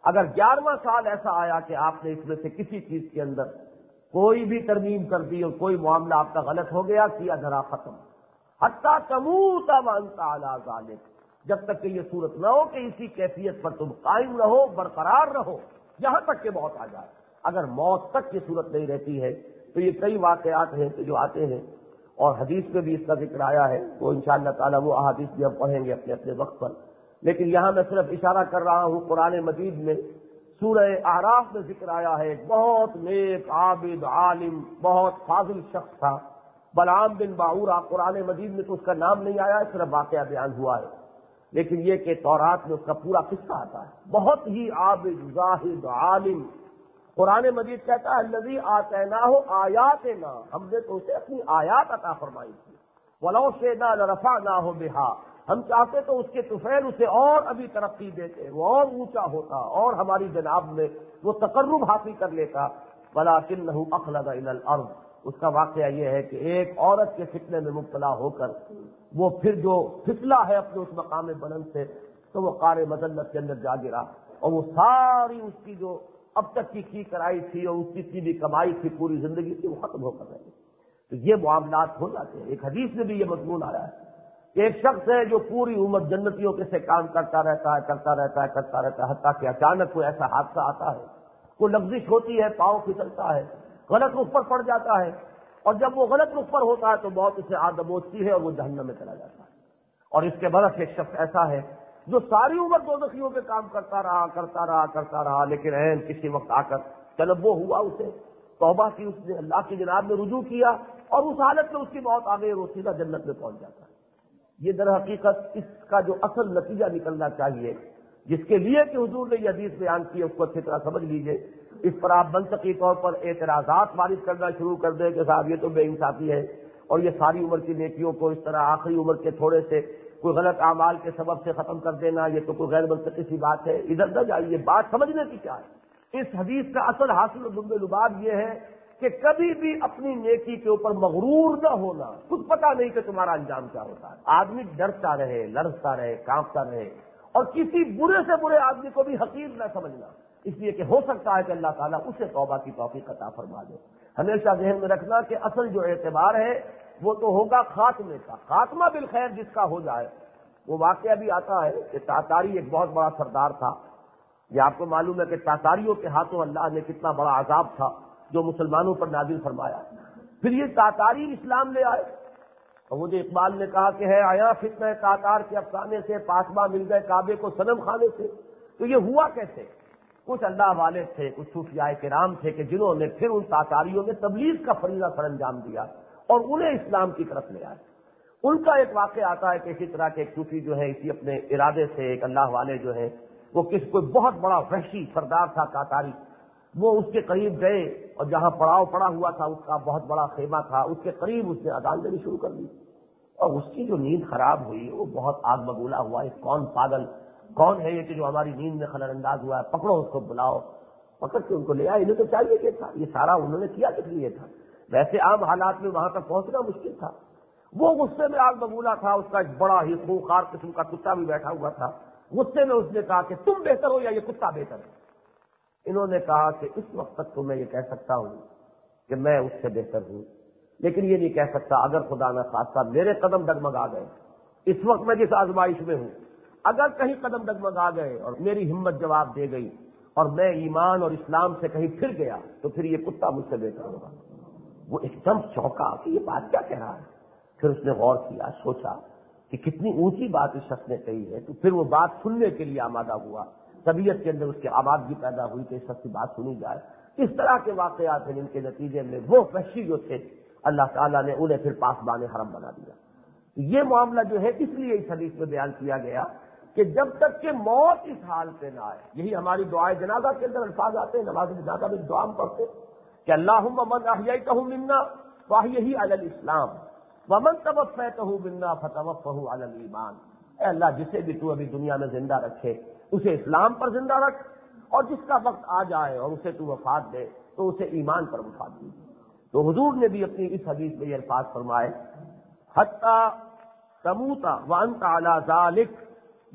اگر گیارہواں سال ایسا آیا کہ آپ نے اس میں سے کسی چیز کے اندر کوئی بھی ترمیم کر دی اور کوئی معاملہ آپ کا غلط ہو گیا، کیا دھرا ختم، حتیٰ تموت وانت علی ذالک، جب تک کہ یہ صورت نہ ہو کہ اسی کیفیت پر تم قائم رہو، برقرار رہو، یہاں تک کہ موت آ جائے۔ اگر موت تک یہ صورت نہیں رہتی ہے تو یہ کئی واقعات ہیں کہ جو آتے ہیں، اور حدیث میں بھی اس کا ذکر آیا ہے، وہ انشاءاللہ تعالیٰ وہ احادیث بھی ہم پڑھیں گے اپنے اپنے وقت پر، لیکن یہاں میں صرف اشارہ کر رہا ہوں قرآن مجید میں سورہ اعراف میں ذکر آیا ہے، ایک بہت نیک عابد عالم بہت فاضل شخص تھا بلعام بن باعورہ۔ قرآن مجید میں تو اس کا نام نہیں آیا ہے، صرف واقعہ بیان ہوا ہے، لیکن یہ کہ تورات میں اس کا پورا قصہ آتا ہے۔ بہت ہی عابد زاہد عالم، قرآن مجید کہتا ہے الذی آتیناہ آیاتنا، ہم نے تو اسے اپنی آیات عطا فرمائی تھی، ولو شئنا لرفعناہ بہا، ہم چاہتے تو اس کے طفیل اسے اور ابھی ترقی دیتے، وہ اور اونچا ہوتا اور ہماری جناب میں وہ تقرب حاصل کر لیتا، ولکنہ اخلد الی الارض۔ اس کا واقعہ یہ ہے کہ ایک عورت کے فتنے میں مبتلا ہو کر وہ پھر جو پھسلا ہے اپنے اس مقام بلند سے، تو وہ قعر مذلت کے اندر جا گرا، اور وہ ساری اس کی جو اب تک کی کی کرائی تھی اور اس کی کی بھی کمائی تھی پوری زندگی کی، وہ ختم ہو کر رہی۔ تو یہ معاملات ہو جاتے ہیں۔ ایک حدیث میں بھی یہ مضمون آیا ہے کہ ایک شخص ہے جو پوری عمر جنتیوں کے سے کام کرتا رہتا ہے کرتا رہتا ہے کرتا رہتا ہے حتیٰ کہ اچانک کوئی ایسا حادثہ آتا ہے، کوئی لغزش ہوتی ہے، پاؤں پھسلتا ہے، غلط رخ پر پڑ جاتا ہے، اور جب وہ غلط رخ پر ہوتا ہے تو بہت اسے آگ دبوچتی ہے اور وہ جہنم میں چلا جاتا ہے۔ اور اس کے برعکس ایک شخص ایسا ہے جو ساری عمر دوزخیوں پہ کام کرتا رہا کرتا رہا کرتا رہا لیکن عین کسی وقت آ کر طلب وہ ہوا، اسے توبہ کی، اس نے اللہ کی جناب میں رجوع کیا، اور اس حالت میں اس کی موت آ گئی اور وہ سیدھا جنت میں پہنچ جاتا ہے۔ یہ در حقیقت اس کا جو اصل نتیجہ نکلنا چاہیے، جس کے لیے کہ حضور نے یہ حدیث بیان کی، اس کو اچھی طرح سمجھ لیجئے۔ اس پر آپ منطقی طور پر اعتراضات وارد کرنا شروع کر دیں کہ صاحب یہ تو بے انصافی ہے، اور یہ ساری عمر کی نیکیوں کو اس طرح آخری عمر کے تھوڑے سے کوئی غلط اعمال کے سبب سے ختم کر دینا، یہ تو کوئی غیر منطقی سی بات ہے۔ ادھر نہ جائیے، بات سمجھنے کی کیا ہے۔ اس حدیث کا اصل حاصل و لب لباب یہ ہے کہ کبھی بھی اپنی نیکی کے اوپر مغرور نہ ہونا، کچھ پتا نہیں کہ تمہارا انجام کیا ہوتا ہے۔ آدمی ڈرتا رہے، لرزتا رہے، کانپتا رہے، اور کسی برے سے برے آدمی کو بھی حقیر نہ سمجھنا، اس لیے کہ ہو سکتا ہے کہ اللہ تعالیٰ اسے توبہ کی توفیق عطا فرما دے۔ ہمیشہ ذہن میں رکھنا کہ اصل جو اعتبار ہے وہ تو ہوگا خاتمے کا، خاتمہ بالخیر جس کا ہو جائے۔ وہ واقعہ بھی آتا ہے کہ تاتاری ایک بہت بڑا سردار تھا، یہ آپ کو معلوم ہے کہ تاتاریوں کے ہاتھوں اللہ نے کتنا بڑا عذاب تھا جو مسلمانوں پر نازل فرمایا۔ پھر یہ تاتاری اسلام لے آئے، اور وہ جو اقبال نے کہا کہ ہے آیا فتنہ تاتار کے افسانے سے، پاسباں مل گئے کعبے کو صنم خانے سے۔ تو یہ ہوا کیسے؟ کچھ اللہ والے تھے، کچھ صوفیاء کرام تھے کہ جنہوں نے پھر ان تاتاریوں میں تبلیغ کا فریضہ سر انجام دیا اور انہیں اسلام کی طرف لے آئے۔ ان کا ایک واقعہ آتا ہے کہ اسی طرح کے ایک صوفی جو ہے اسی اپنے ارادے سے، ایک اللہ والے جو ہے وہ کس کوئی بہت بڑا وحشی سردار تھا تاتاری، وہ اس کے قریب گئے اور جہاں پڑاؤ پڑا ہوا تھا اس کا بہت بڑا خیمہ تھا، اس کے قریب اس نے اذان دینی شروع کر دی، اور اس کی جو نیند خراب ہوئی وہ بہت آگ بگولا ہوا، یہ کون پاگل، کون ہے یہ کہ جو ہماری نیند میں خلل انداز ہوا ہے، پکڑو اس کو، بلاؤ۔ پکڑ کے ان کو لے آئے، انہیں تو چاہیے کہ تھا یہ سارا انہوں نے کیا کس لیے تھا، ویسے عام حالات میں وہاں تک پہنچنا مشکل تھا، وہ غصے میں آگ بگولا تھا، اس کا ایک بڑا ہی خوخار قسم کا کتا بھی بیٹھا ہوا تھا، غصے میں اس نے کہا کہ تم بہتر ہو یا یہ کتا بہتر ہے؟ انہوں نے کہا کہ اس وقت تک تو میں یہ کہہ سکتا ہوں کہ میں اس سے بہتر ہوں، لیکن یہ نہیں کہہ سکتا اگر خدا نہ خواستہ میرے قدم ڈگمگا گئے، اس وقت میں جس آزمائش میں ہوں اگر کہیں قدم ڈگمگا گئے اور میری ہمت جواب دے گئی اور میں ایمان اور اسلام سے کہیں پھر گیا تو پھر یہ کتا مجھ سے بہتر ہوگا۔ وہ ایک دم چونکا کہ یہ بات کیا کہہ رہا ہے، پھر اس نے غور کیا، سوچا کہ کتنی اونچی بات اس شخص نے کہی ہے، تو پھر وہ بات سننے کے لیے آمادہ ہوا، طبیعت کے اندر اس کی آمادگی پیدا ہوئی کہ اس شخص کی بات سنی جائے۔ اس طرح کے واقعات ہیں جن کے نتیجے میں وہ وحشی جو تھے اللہ تعالیٰ نے انہیں پھر پاسبان حرم بنا دیا۔ یہ معاملہ جو ہے اس لیے اس حدیث میں بیان کیا گیا کہ جب تک کہ موت اس حال پہ نہ آئے، یہی ہماری دعائے جنازہ کے اندر الفاظ آتے ہیں، نماز جنازہ میں دعا پڑھتے کہ اللہم من احییتہ منا فاحیہ علی الاسلام ومن توفیتہ منا فتوفہ علی الایمان۔ اے اللہ جسے بھی تو ابھی دنیا میں زندہ رکھے اسے اسلام پر زندہ رکھ، اور جس کا وقت آ جائے اور اسے تو وفات دے تو اسے ایمان پر وفات دی۔ تو حضور نے بھی اپنی اس حدیث میں یہ الفاظ فرمائے حتی تموت وانت علی ذالک،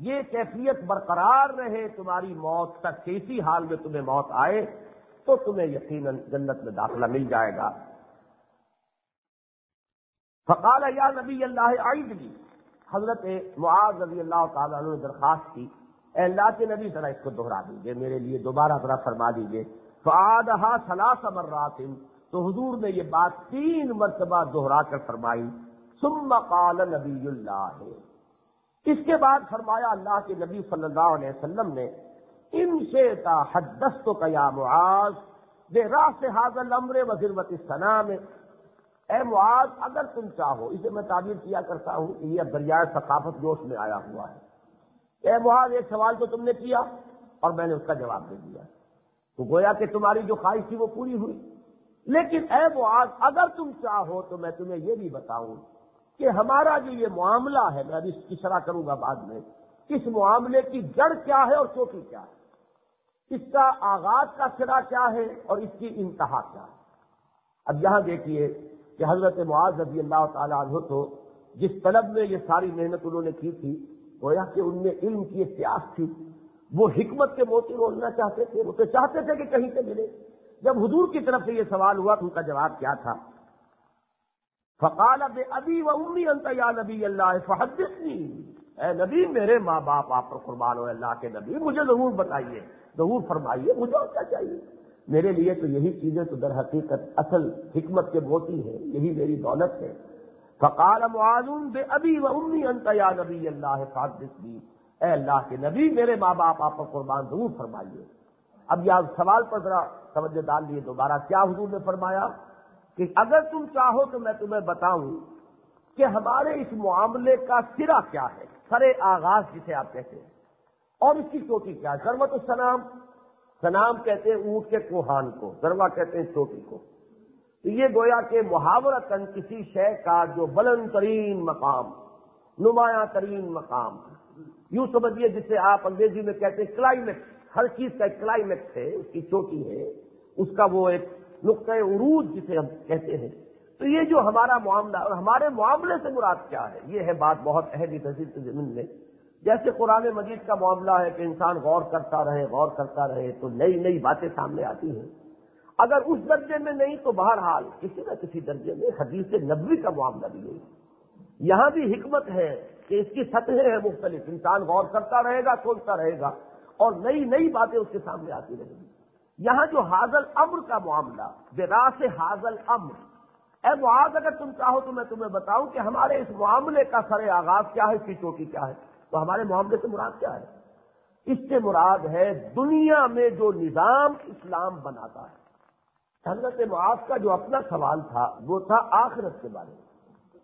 یہ کیفیت برقرار رہے تمہاری موت تک کہ اسی حال میں تمہیں موت آئے تو تمہیں یقیناً جنت میں داخلہ مل جائے گا۔ فقال یا نبی اللہ اعدنی، حضرت معاذ رضی اللہ تعالیٰ عنہ نے درخواست کی، اے اللہ کے نبی ذرا اس کو دوہرا دیجیے، میرے لیے دوبارہ ذرا فرما دیجیے۔ فعادہا ثلاث مرات، تو حضور نے یہ بات تین مرتبہ دوہرا کر فرمائی۔ ثم قال نبی اللہ، اس کے بعد فرمایا اللہ کے نبی صلی اللہ علیہ وسلم نے، ان شئت حدثتک یا معاذ براس ھذا الامر وذروۃ السنام، اے معاذ اگر تم چاہو، اسے میں تعبیر کیا کرتا ہوں کہ یہ دریائے ثقافت جوش میں آیا ہوا ہے۔ اے معاذ ایک سوال تو تم نے کیا اور میں نے اس کا جواب دے دیا، تو گویا کہ تمہاری جو خواہش تھی وہ پوری ہوئی، لیکن اے معاذ اگر تم چاہو تو میں تمہیں یہ بھی بتاؤں کہ ہمارا جو یہ معاملہ ہے، میں ابھی اس کی شرح کروں گا بعد میں، اس معاملے کی جڑ کیا ہے اور چوٹی کیا ہے، اس کا آغاز کا سرا کیا ہے اور اس کی انتہا کیا ہے۔ اب یہاں دیکھیے کہ حضرت معاذ رضی اللہ تعالیٰ عنہ تو جس طلب میں یہ ساری محنت انہوں نے کی تھی، گویا کہ ان میں علم کی ایک پیاس تھی، وہ حکمت کے موتی رولنا چاہتے تھے، وہ تو چاہتے تھے کہ کہیں سے ملے۔ جب حضور کی طرف سے یہ سوال ہوا تو ان کا جواب کیا تھا؟ فقال بأبی و امی انت یا نبی اللہ فحدثنی، اے نبی میرے ماں باپ آپ پر قربان ہو اللہ کے نبی، مجھے ضرور بتائیے، ضرور فرمائیے، مجھے اور کیا چاہیے، میرے لیے تو یہی چیزیں تو در حقیقت اصل حکمت کے موتی ہیں، یہی میری دولت ہے۔ فقال معاذ بأبی و امی انت یا نبی اللہ فحدثنی، اے اللہ کے نبی میرے ماں باپ آپ پر قربان ضرور فرمائیے۔ اب یہ سوال پر ذرا توجہ ڈال دیے دوبارہ، کیا حضور نے فرمایا کہ اگر تم چاہو تو میں تمہیں بتاؤں کہ ہمارے اس معاملے کا سرا کیا ہے، سر آغاز جسے آپ کہتے ہیں، اور اس کی چوٹی کیا ہے۔ ذروۃ السنام، سنام کہتے ہیں اونٹ کے کوہان کو، ذروہ کہتے ہیں چوٹی کو، تو یہ گویا کہ محاورتاً کسی شے کا جو بلند ترین مقام، نمایاں ترین مقام، یوں سمجھیے جسے آپ انگریزی میں کہتے ہیں کلائمیکس، ہر چیز کا ایک کلائمیکس ہے، اس کی چوٹی ہے، اس کا وہ ایک نقطۂ عروج جسے ہم کہتے ہیں۔ تو یہ جو ہمارا معاملہ اور ہمارے معاملے سے مراد کیا ہے، یہ ہے بات بہت اہم تفصیل کے ضمن میں۔ جیسے قرآن مجید کا معاملہ ہے کہ انسان غور کرتا رہے غور کرتا رہے تو نئی نئی باتیں سامنے آتی ہیں، اگر اس درجے میں نہیں تو بہرحال کسی نہ کسی درجے میں حدیث نبوی کا معاملہ بھی ہے۔ یہاں بھی حکمت ہے کہ اس کی سطحیں ہیں مختلف، انسان غور کرتا رہے گا، سوچتا رہے گا اور نئی نئی باتیں اس کے سامنے آتی رہیں گی۔ یہاں جو حاضل امر کا معاملہ، براس حاضل امر، اے معاذ اگر تم چاہو تو میں تمہیں بتاؤں کہ ہمارے اس معاملے کا سر آغاز کیا ہے، اس کی چوٹی کیا ہے، تو ہمارے معاملے سے مراد کیا ہے؟ اس سے مراد ہے دنیا میں جو نظام اسلام بناتا ہے۔ حضرت معاذ کا جو اپنا سوال تھا وہ تھا آخرت کے بارے میں،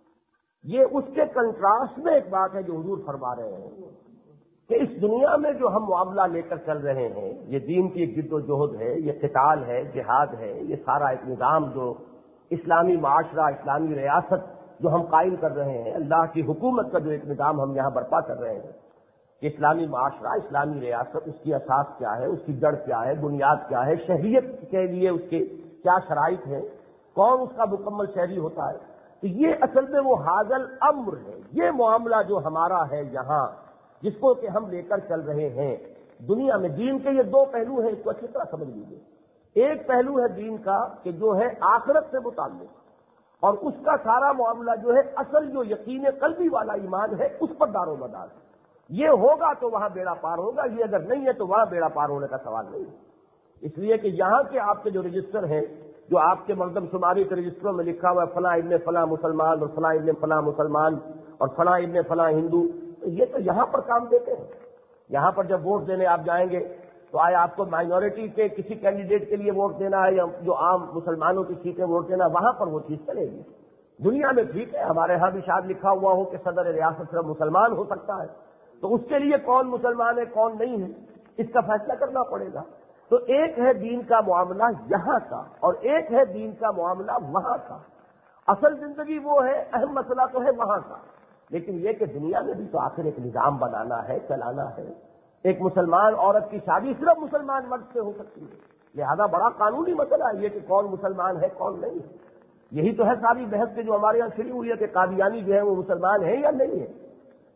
یہ اس کے کنٹراسٹ میں ایک بات ہے جو حضور فرما رہے ہیں کہ اس دنیا میں جو ہم معاملہ لے کر چل رہے ہیں، یہ دین کی ایک جد و جہد ہے، یہ قتال ہے، جہاد ہے، یہ سارا ایک نظام جو اسلامی معاشرہ، اسلامی ریاست جو ہم قائم کر رہے ہیں، اللہ کی حکومت کا جو ایک نظام ہم یہاں برپا کر رہے ہیں، کہ اسلامی معاشرہ، اسلامی ریاست، اس کی اساس کیا ہے، اس کی جڑ کیا ہے، بنیاد کیا ہے، شہریت کے لیے اس کے کیا شرائط ہیں، کون اس کا مکمل شہری ہوتا ہے، تو یہ اصل میں وہ حاضل امر ہے، یہ معاملہ جو ہمارا ہے یہاں، جس کو کہ ہم لے کر چل رہے ہیں دنیا میں۔ دین کے یہ دو پہلو ہیں، اس کو اچھی طرح سمجھ لیجیے۔ ایک پہلو ہے دین کا کہ جو ہے آخرت سے متعلق، اور اس کا سارا معاملہ جو ہے اصل جو یقین قلبی والا ایمان ہے اس پر دار و مدار ہے۔ یہ ہوگا تو وہاں بیڑا پار ہوگا، یہ اگر نہیں ہے تو وہاں بیڑا پار ہونے کا سوال نہیں ہے۔ اس لیے کہ یہاں کے آپ کے جو رجسٹر ہیں، جو آپ کے مردم شماری کے رجسٹروں میں لکھا ہوا ہے فلاں ابن فلاں مسلمان اور فلاں ابن فلاں مسلمان اور فلاں ابن فلاں ہندو، یہ تو یہاں پر کام دیتے ہیں۔ یہاں پر جب ووٹ دینے آپ جائیں گے تو آیا آپ کو مائنورٹی کے کسی کینڈیڈیٹ کے لیے ووٹ دینا ہے یا جو عام مسلمانوں کی سیٹیں ووٹ دینا، وہاں پر وہ چیز چلے گی۔ دنیا میں ٹھیک ہے، ہمارے ہاں بھی شاید لکھا ہوا ہو کہ صدر ریاست صرف مسلمان ہو سکتا ہے، تو اس کے لیے کون مسلمان ہے کون نہیں ہے اس کا فیصلہ کرنا پڑے گا۔ تو ایک ہے دین کا معاملہ یہاں کا اور ایک ہے دین کا معاملہ وہاں کا۔ اصل زندگی وہ ہے، اہم مسئلہ تو ہے وہاں کا، لیکن یہ کہ دنیا میں بھی تو آخر ایک نظام بنانا ہے، چلانا ہے۔ ایک مسلمان عورت کی شادی صرف مسلمان مرد سے ہو سکتی ہے، لہذا بڑا قانونی مسئلہ ہے یہ کہ کون مسلمان ہے کون نہیں ہے۔ یہی تو ہے ساری بحث کے جو ہمارے یہاں شروع ہوئی ہے کہ قادیانی جو ہے وہ مسلمان ہے یا نہیں ہے۔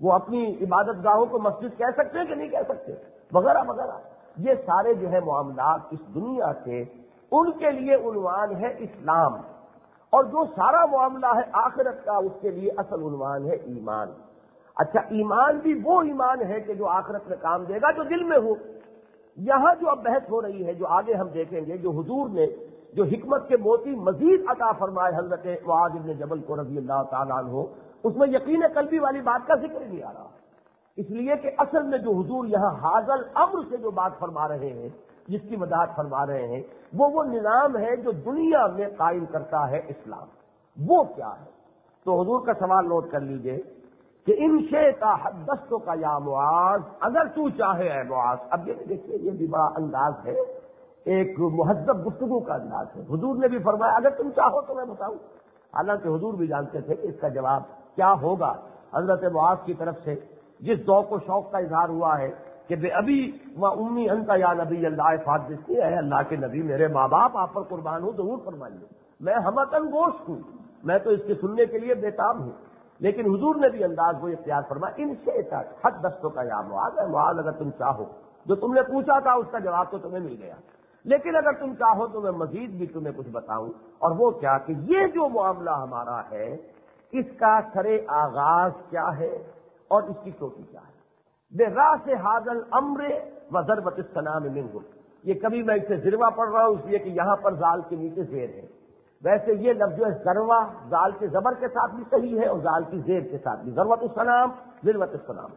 وہ اپنی عبادت گاہوں کو مسجد کہہ سکتے ہیں کہ نہیں کہہ سکتے، وغیرہ وغیرہ. یہ سارے جو ہے معاملات اس دنیا کے ان کے لیے عنوان ہے اسلام، اور جو سارا معاملہ ہے آخرت کا اس کے لیے اصل عنوان ہے ایمان. اچھا، ایمان بھی وہ ایمان ہے کہ جو آخرت میں کام دے گا جو دل میں ہو. یہاں جو اب بحث ہو رہی ہے، جو آگے ہم دیکھیں گے، جو حضور نے جو حکمت کے موتی مزید عطا فرمائے حضرت معاذ بن جبل کو رضی اللہ تعالیٰ عنہ، اس میں یقین قلبی والی بات کا ذکر نہیں آ رہا، اس لیے کہ اصل میں جو حضور یہاں حاضل امر سے جو بات فرما رہے ہیں، جس کی وضاحت فرما رہے ہیں، وہ وہ نظام ہے جو دنیا میں قائم کرتا ہے اسلام. وہ کیا ہے؟ تو حضور کا سوال نوٹ کر لیجئے کہ ان شئتا حدثتو کا یا معاذ، اگر تو چاہے اے معاذ. اب یہ دیکھیے، یہ بھی بڑا انداز ہے، ایک مہذب گفتگو کا انداز ہے. حضور نے بھی فرمایا اگر تم چاہو تو میں بتاؤں، حالانکہ حضور بھی جانتے تھے کہ اس کا جواب کیا ہوگا. حضرت معاذ کی طرف سے جس ذوق و شوق کا اظہار ہوا ہے کہ بے ابی و امی انت یا نبی اللہ فحدثنی، اے اللہ کے نبی میرے ماں باپ آپ پر قربان ہوں، ضرور فرمائیے، میں ہمتن گوشت ہوں، میں تو اس کے سننے کے لیے بےتاب ہوں. لیکن حضور نے بھی انداز وہ اختیار فرمایا ان شئت حدثتو کا یا معاذ، اے معاذ اگر تم چاہو، جو تم نے پوچھا تھا اس کا جواب تو تمہیں مل گیا، لیکن اگر تم چاہو تو میں مزید بھی تمہیں کچھ بتاؤں. اور وہ کیا کہ یہ جو معاملہ ہمارا ہے اس کا سر آغاز کیا ہے اور اس کی چوٹی کیا ہے. بے راس حاضل امر و ضربت السلام منہ، یہ کبھی میں اسے ذروہ پڑھ رہا ہوں اس لیے کہ یہاں پر زال کے نیچے زیر ہے. ویسے یہ لفظ جو ہے ذروہ زال کے زبر کے ساتھ بھی صحیح ہے اور زال کی زیر کے ساتھ بھی، ضربت السلام ذروت السلام.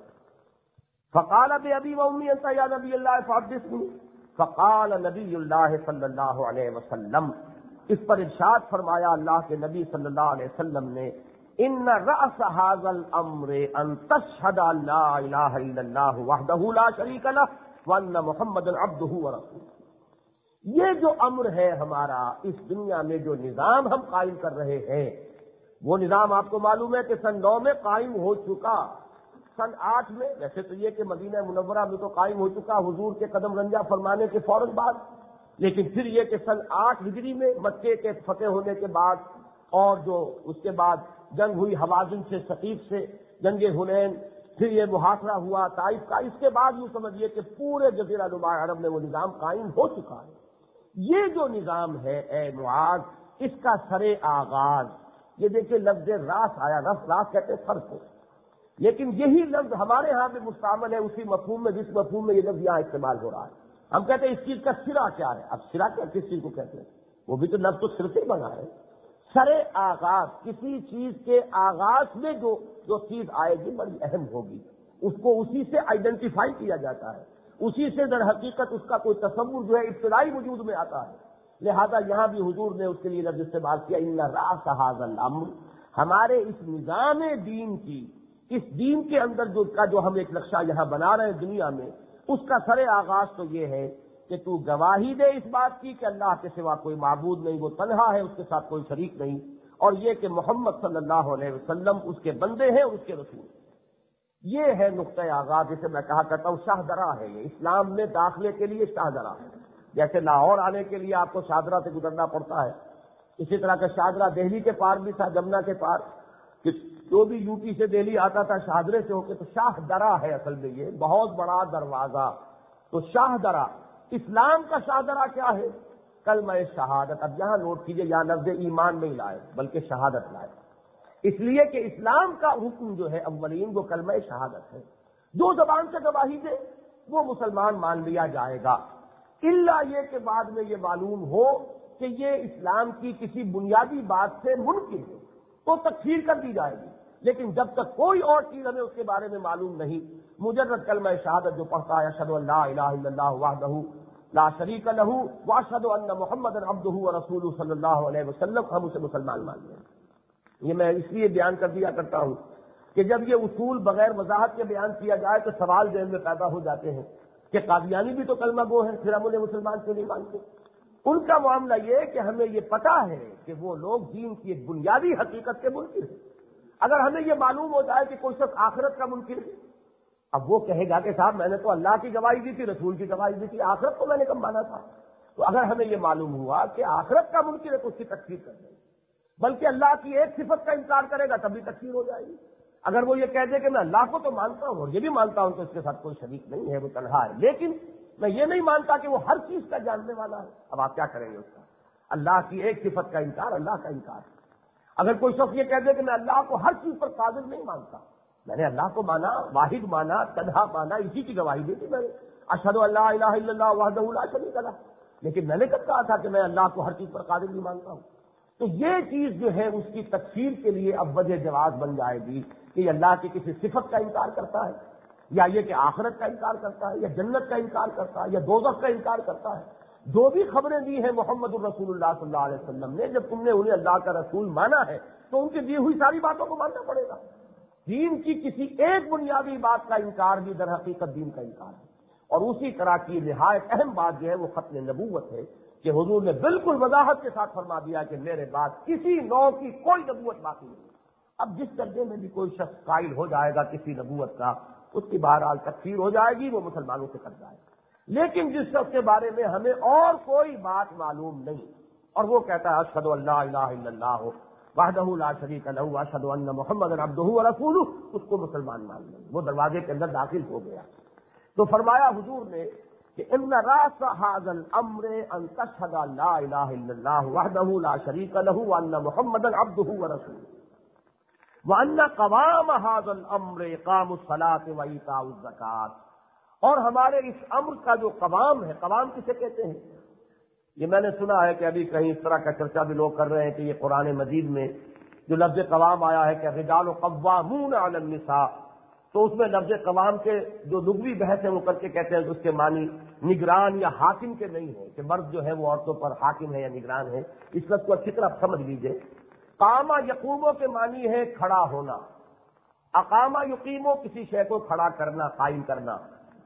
فقال بے ابی و امی انت یا نبی اللہ فحدثنی، فقال نبی اللہ صلی اللہ علیہ وسلم، اس پر ارشاد فرمایا اللہ کے نبی صلی اللہ علیہ وسلم نے، ان رأس هذا الامر ان تشهد ان لا الہ الا اللہ وحدہ لا شریک لہ وان محمد عبدہ ورسولہ. یہ جو امر ہے ہمارا، اس دنیا میں جو نظام ہم قائم کر رہے ہیں، وہ نظام آپ کو معلوم ہے کہ سن نو میں قائم ہو چکا، سن آٹھ میں، ویسے تو یہ کہ مدینہ منورہ میں تو قائم ہو چکا حضور کے قدم رنجہ فرمانے کے فوراً بعد، لیکن پھر یہ کہ سن آٹھ ہجری میں مکے کے فتح ہونے کے بعد، اور جو اس کے بعد جنگ ہوئی حوازن سے، ثقیف سے، جنگ حنین، پھر یہ محاصرہ ہوا طائف کا، اس کے بعد یوں سمجھیے کہ پورے جزیرہ نما عرب میں وہ نظام قائم ہو چکا ہے. یہ جو نظام ہے اے معاذ، اس کا سر آغاز، یہ دیکھیں لفظ راس آیا، رس راس کہتے ہیں فرق کو، لیکن یہی لفظ ہمارے ہاں بھی مستعمل ہے اسی مفہوم میں جس مفہوم میں یہ لفظ یہاں استعمال ہو رہا ہے. ہم کہتے ہیں اس چیز کا سرا کیا ہے. اب سرا کیا کس چیز کو کہتے ہیں؟ وہ بھی تو لفظ تو سر سے ہی بنا ہے. سر آغاز، کسی چیز کے آغاز میں جو جو چیز آئے گی بڑی اہم ہوگی، اس کو اسی سے آئیڈینٹیفائی کیا جاتا ہے، اسی سے در حقیقت اس کا کوئی تصور جو ہے ابتدائی وجود میں آتا ہے. لہذا یہاں بھی حضور نے اس کے لیے لفظ استعمال کیا، ان راس ھذا الامر، ہمارے اس نظام دین کی، اس دین کے اندر جو کا جو ہم ایک نقشہ یہاں بنا رہے ہیں دنیا میں، اس کا سر آغاز تو یہ ہے کہ تو گواہی دے اس بات کی کہ اللہ کے سوا کوئی معبود نہیں، وہ تنہا ہے، اس کے ساتھ کوئی شریک نہیں، اور یہ کہ محمد صلی اللہ علیہ وسلم اس کے بندے ہیں اور اس کے رسول. یہ ہے نقطۂ آغاز، جسے میں کہا کرتا ہوں شاہدرہ ہے. یہ اسلام میں داخلے کے لیے شاہدرہ ہے. جیسے لاہور آنے کے لیے آپ کو شاہدرہ سے گزرنا پڑتا ہے، اسی طرح کا شاہدرہ دہلی کے پار بھی تھا، جمنا کے پار، کہ جو بھی یو پی سے دہلی آتا تھا شاہدرے سے ہو کے، تو شاہدرہ ہے اصل میں یہ بہت بڑا دروازہ. تو شاہدرہ، اسلام کا شاہدرہ کیا ہے؟ کلمہ شہادت. اب یہاں نوٹ کیجئے، یہاں لفظ ایمان نہیں لائے بلکہ شہادت لائے، اس لیے کہ اسلام کا حکم جو ہے اولین وہ کلمہ شہادت ہے. جو زبان سے گواہی دے وہ مسلمان مان لیا جائے گا، الا یہ کہ بعد میں یہ معلوم ہو کہ یہ اسلام کی کسی بنیادی بات سے منکر ہے تو تکفیر کر دی جائے گی. لیکن جب تک کوئی اور چیز ہمیں اس کے بارے میں معلوم نہیں، مجرد کلمہ شہادت جو پڑھتا ہے اشہد ان لا الہ الا اللہ وحدہ لا شریک لہ واشہد ان محمد عبدہ ورسولہ صلی اللہ علیہ وسلم، ہم اسے مسلمان مان لیں. یہ میں اس لیے بیان کر دیا کرتا ہوں کہ جب یہ اصول بغیر وضاحت کے بیان کیا جائے تو سوال ذہن میں پیدا ہو جاتے ہیں کہ قادیانی بھی تو کلمہ گو ہیں، پھر ہم انہیں مسلمان کیوں نہیں مانتے؟ ان کا معاملہ یہ کہ ہمیں یہ پتا ہے کہ وہ لوگ دین کی ایک بنیادی حقیقت کے منکر ہیں. اگر ہمیں یہ معلوم ہو جائے کہ کوئی شخص آخرت کا منکر ہے، اب وہ کہے گا کہ صاحب میں نے تو اللہ کی گواہی دی تھی، رسول کی گواہی دی تھی، آخرت کو میں نے کب مانا تھا؟ تو اگر ہمیں یہ معلوم ہوا کہ آخرت کا منکر ہے تو اس کی تکفیر کر دیں گے، بلکہ اللہ کی ایک صفت کا انکار کرے گا تب بھی تکفیر ہو جائے گی. اگر وہ یہ کہہ دے کہ میں اللہ کو تو مانتا ہوں اور یہ بھی مانتا ہوں تو اس کے ساتھ کوئی شریک نہیں ہے، وہ تنہا ہے، لیکن میں یہ نہیں مانتا کہ وہ ہر چیز کا جاننے والا ہے، اب آپ کیا کریں گے اس کا؟ اللہ کی ایک صفت کا انکار، اللہ کا انکار۔ اگر کوئی شخص یہ کہہ دے کہ میں اللہ کو ہر چیز پر قادر نہیں مانتا، میں نے اللہ کو مانا، واحد مانا، تنہا مانا، اسی کی گواہی دی تھی میں نے، اشہد ان لا الہ الا اللہ وحدہ لا شریک لہ، لیکن میں نے کب کہا تھا کہ میں اللہ کو ہر چیز پر قادر نہیں مانتا ہوں؟ تو یہ چیز جو ہے اس کی تکفیر کے لیے اب وجہ جواز بن جائے گی کہ یہ اللہ کی کسی صفت کا انکار کرتا ہے، یا یہ کہ آخرت کا انکار کرتا ہے، یا جنت کا انکار کرتا ہے، یا دوزخ کا انکار کرتا ہے۔ جو بھی خبریں دی ہیں محمد الرسول اللہ صلی اللہ علیہ وسلم نے، جب تم نے انہیں اللہ کا رسول مانا ہے تو ان کی دی ہوئی ساری باتوں کو ماننا پڑے گا۔ دین کی کسی ایک بنیادی بات کا انکار بھی در حقیقت دین کا انکار ہے۔ اور اسی طرح کی نہایت اہم بات جو ہے وہ ختم نبوت ہے کہ حضور نے بالکل وضاحت کے ساتھ فرما دیا کہ میرے بعد کسی نوع کی کوئی نبوت باقی نہیں۔ اب جس درجے میں بھی کوئی شخص قائل ہو جائے گا کسی نبوت کا، اس کی بہرحال تکفیر ہو جائے گی، وہ مسلمانوں سے کٹ جائے گا۔ لیکن جس شخص کے بارے میں ہمیں اور کوئی بات معلوم نہیں اور وہ کہتا ہے اشہد ان لا الہ الا اللہ وحدہ لا شریک لہ واشہد ان محمدا عبدہ ورسولہ، اس کو مسلمان مان لیں، وہ دروازے کے اندر داخل ہو گیا۔ تو فرمایا حضور نے کہ ان راس ھذا الامر ان تشہد لا الہ الا اللہ وحدہ لا شریک لہ وان محمدا عبدہ ورسولہ وان قوام ھذا الامر اقام الصلاۃ وایتاء الزکاۃ، اور ہمارے اس امر کا جو قوام ہے، قوام کسے کہتے ہیں؟ یہ میں نے سنا ہے کہ ابھی کہیں اس طرح کا چرچا بھی لوگ کر رہے ہیں کہ یہ قرآن مجید میں جو لفظ قوام آیا ہے کہ الرجال قوامون علی النساء، تو اس میں لفظ قوام کے جو لغوی بحث ہے وہ کر کے کہتے ہیں کہ اس کے معنی نگران یا حاکم کے نہیں ہے، کہ مرد جو ہے وہ عورتوں پر حاکم ہے یا نگران ہے۔ اس لفظ کو اچھی طرح سمجھ لیجئے۔ قامہ یقومو کے معنی ہے کھڑا ہونا، اقامہ یقیمو کسی شے کو کھڑا کرنا، قائم کرنا۔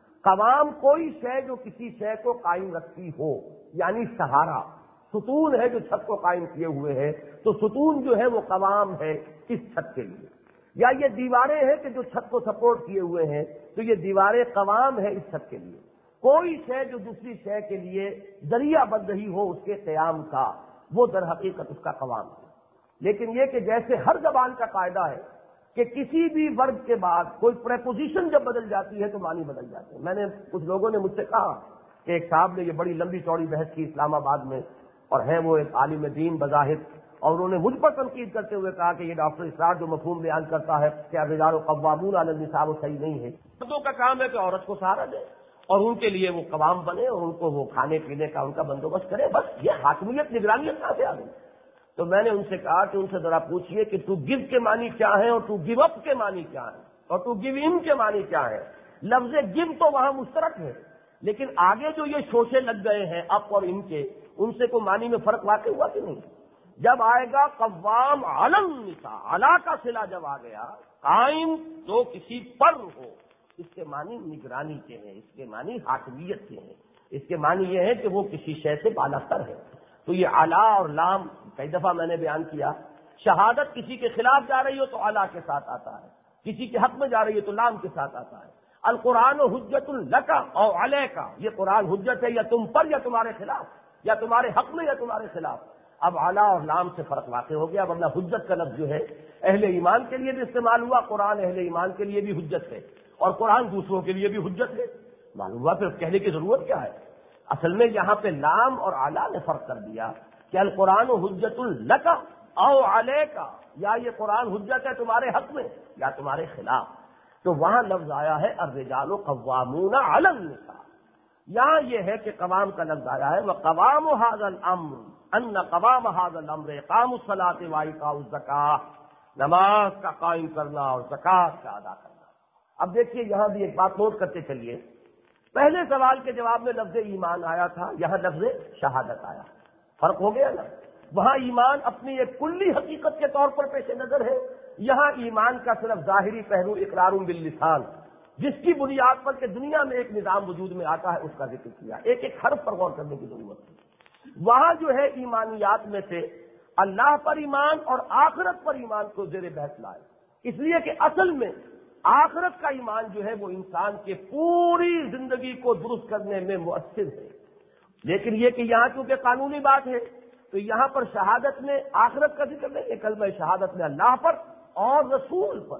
قوام کوئی شے جو کسی شے کو قائم رکھتی ہو، یعنی سہارا، ستون ہے جو چھت کو قائم کیے ہوئے ہے، تو ستون جو ہے وہ قوام ہے اس چھت کے لیے، یا یہ دیواریں ہیں کہ جو چھت کو سپورٹ کیے ہوئے ہیں، تو یہ دیواریں قوام ہے اس چھت کے لیے۔ کوئی شے جو دوسری شے کے لیے ذریعہ بن رہی ہو اس کے قیام کا، وہ در حقیقت اس کا قوام ہے۔ لیکن یہ کہ جیسے ہر زبان کا قاعدہ ہے کہ کسی بھی ورڈ کے بعد کوئی پریپوزیشن جب بدل جاتی ہے تو معنی بدل جاتے ہیں۔ میں نے کچھ لوگوں نے مجھ سے کہا کہ ایک صاحب نے یہ بڑی لمبی چوڑی بحث کی اسلام آباد میں، اور ہے وہ ایک عالم دین بظاہر، اور انہوں نے مجھ پر تنقید کرتے ہوئے کہا کہ یہ ڈاکٹر اسرار جو مفہوم بیان کرتا ہے کہ الرجال قوامون علی النساء وہ صحیح نہیں ہے۔ مردوں کا کام ہے کہ عورت کو سہارا دے اور ان کے لیے وہ قوام بنے اور ان کو وہ کھانے پینے کا ان کا بندوبست کرے، بس یہ حاکمیت نگرانیت کہاں سے آ گئی؟ تو میں نے ان سے کہا کہ ان سے ذرا پوچھئے کہ تو گیو کے معنی کیا ہے اور تو گیو اپ کے معنی کیا ہے اور تو گیو ان کے معنی کیا ہے؟ لفظ گیو تو وہاں مشترک ہے، لیکن آگے جو یہ شوشے لگ گئے ہیں اپ اور ان کے، ان سے کوئی معنی میں فرق واقع ہوا کہ نہیں؟ جب آئے گا قوام علی النساء، علی کا صلہ جب آ گیا، قائم جو کسی پر ہو، اس کے معنی نگرانی کے ہیں، اس کے معنی حاکمیت کے ہیں، اس کے معنی یہ ہے کہ وہ کسی شے سے بالا تر ہے۔ تو یہ اعلیٰ اور لام کئی دفعہ میں نے بیان کیا، شہادت کسی کے خلاف جا رہی ہو تو اعلیٰ کے ساتھ آتا ہے، کسی کے حق میں جا رہی ہے تو لام کے ساتھ آتا ہے۔ القرآن حجت لک او علیک، یہ قرآن حجت ہے یا تم پر یا تمہارے خلاف، یا تمہارے حق میں یا تمہارے خلاف۔ اب اعلیٰ اور لام سے فرق واقع ہو گیا، ورنہ حجت کا لفظ جو ہے اہل ایمان کے لیے بھی استعمال ہوا، قرآن اہل ایمان کے لیے بھی حجت ہے اور قرآن دوسروں کے لیے بھی حجت ہے۔ معلوم ہوا پھر کہنے کی ضرورت کیا ہے؟ اصل میں یہاں پہ لام اور اعلیٰ نے فرق کر دیا کہ القرآن حجت لک او علیک، یا یہ قرآن حجت ہے تمہارے حق میں یا تمہارے خلاف۔ تو وہاں لفظ آیا ہے الرجال قوامون علی النساء، یہاں یہ ہے کہ قوام کا لفظ آیا ہے وقوام ھذا الامر ان قوام ھذا الامر اقام الصلاۃ وایتاء الزکاۃ، نماز کا قائم کرنا اور زکوٰۃ کا ادا کرنا۔ اب دیکھیے یہاں بھی ایک بات نوٹ کرتے چلیے، پہلے سوال کے جواب میں لفظ ایمان آیا تھا، یہاں لفظ شہادت آیا، فرق ہو گیا نا؟ وہاں ایمان اپنی ایک کلی حقیقت کے طور پر پیش نظر ہے، یہاں ایمان کا صرف ظاہری پہلو اقرار باللسان، جس کی بنیاد پر کہ دنیا میں ایک نظام وجود میں آتا ہے اس کا ذکر کیا، ایک ایک حرف پر غور کرنے کی ضرورت ہے۔ وہاں جو ہے ایمانیات میں سے اللہ پر ایمان اور آخرت پر ایمان کو زیر بحث لائے، اس لیے کہ اصل میں آخرت کا ایمان جو ہے وہ انسان کے پوری زندگی کو درست کرنے میں مؤثر ہے۔ لیکن یہ کہ یہاں چونکہ قانونی بات ہے تو یہاں پر شہادت میں آخرت کا ذکر نہیں ہے، کلمہ شہادت میں اللہ پر اور رسول پر،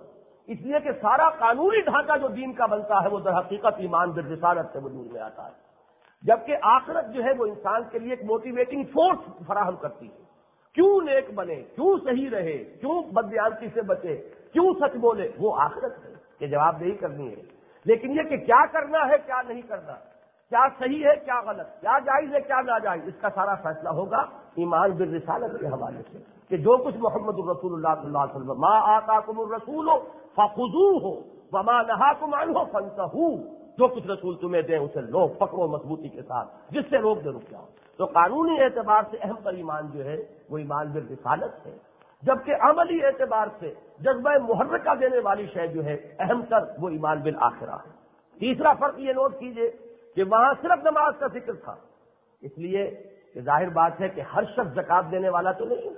اس لیے کہ سارا قانونی ڈھانچہ جو دین کا بنتا ہے وہ در حقیقت ایمان بالرسالت سے وجود میں آتا ہے، جبکہ آخرت جو ہے وہ انسان کے لیے ایک موٹیویٹنگ فورس فراہم کرتی ہے۔ کیوں نیک بنے، کیوں صحیح رہے، کیوں بددیانتی سے بچے، کیوں سچ بولے، وہ آخرت ہے کہ جواب دہی کرنی ہے۔ لیکن یہ کہ کیا کرنا ہے کیا نہیں کرنا، کیا صحیح ہے کیا غلط، کیا جائز ہے کیا ناجائز، اس کا سارا فیصلہ ہوگا ایمان بالرسالت کے حوالے سے، کہ جو کچھ محمد الرسول اللہ صلی اللہ علیہ وسلم ما آتاکم الرسول فخذوہ وما نہاکم عنہ فانتہوا، جو کچھ رسول تمہیں دیں اسے لو، پکڑو مضبوطی کے ساتھ، جس سے روک دے رک جاؤ۔ تو قانونی اعتبار سے اہم تر ایمان جو ہے وہ ایمان بالرسالت ہے، جبکہ عملی اعتبار سے جذبہ محرکہ دینے والی شے جو ہے اہم تر وہ ایمان بالآخرہ ہے۔ تیسرا فرق یہ نوٹ کیجئے کہ وہاں صرف نماز کا ذکر تھا، اس لیے کہ ظاہر بات ہے کہ ہر شخص زکات دینے والا تو نہیں،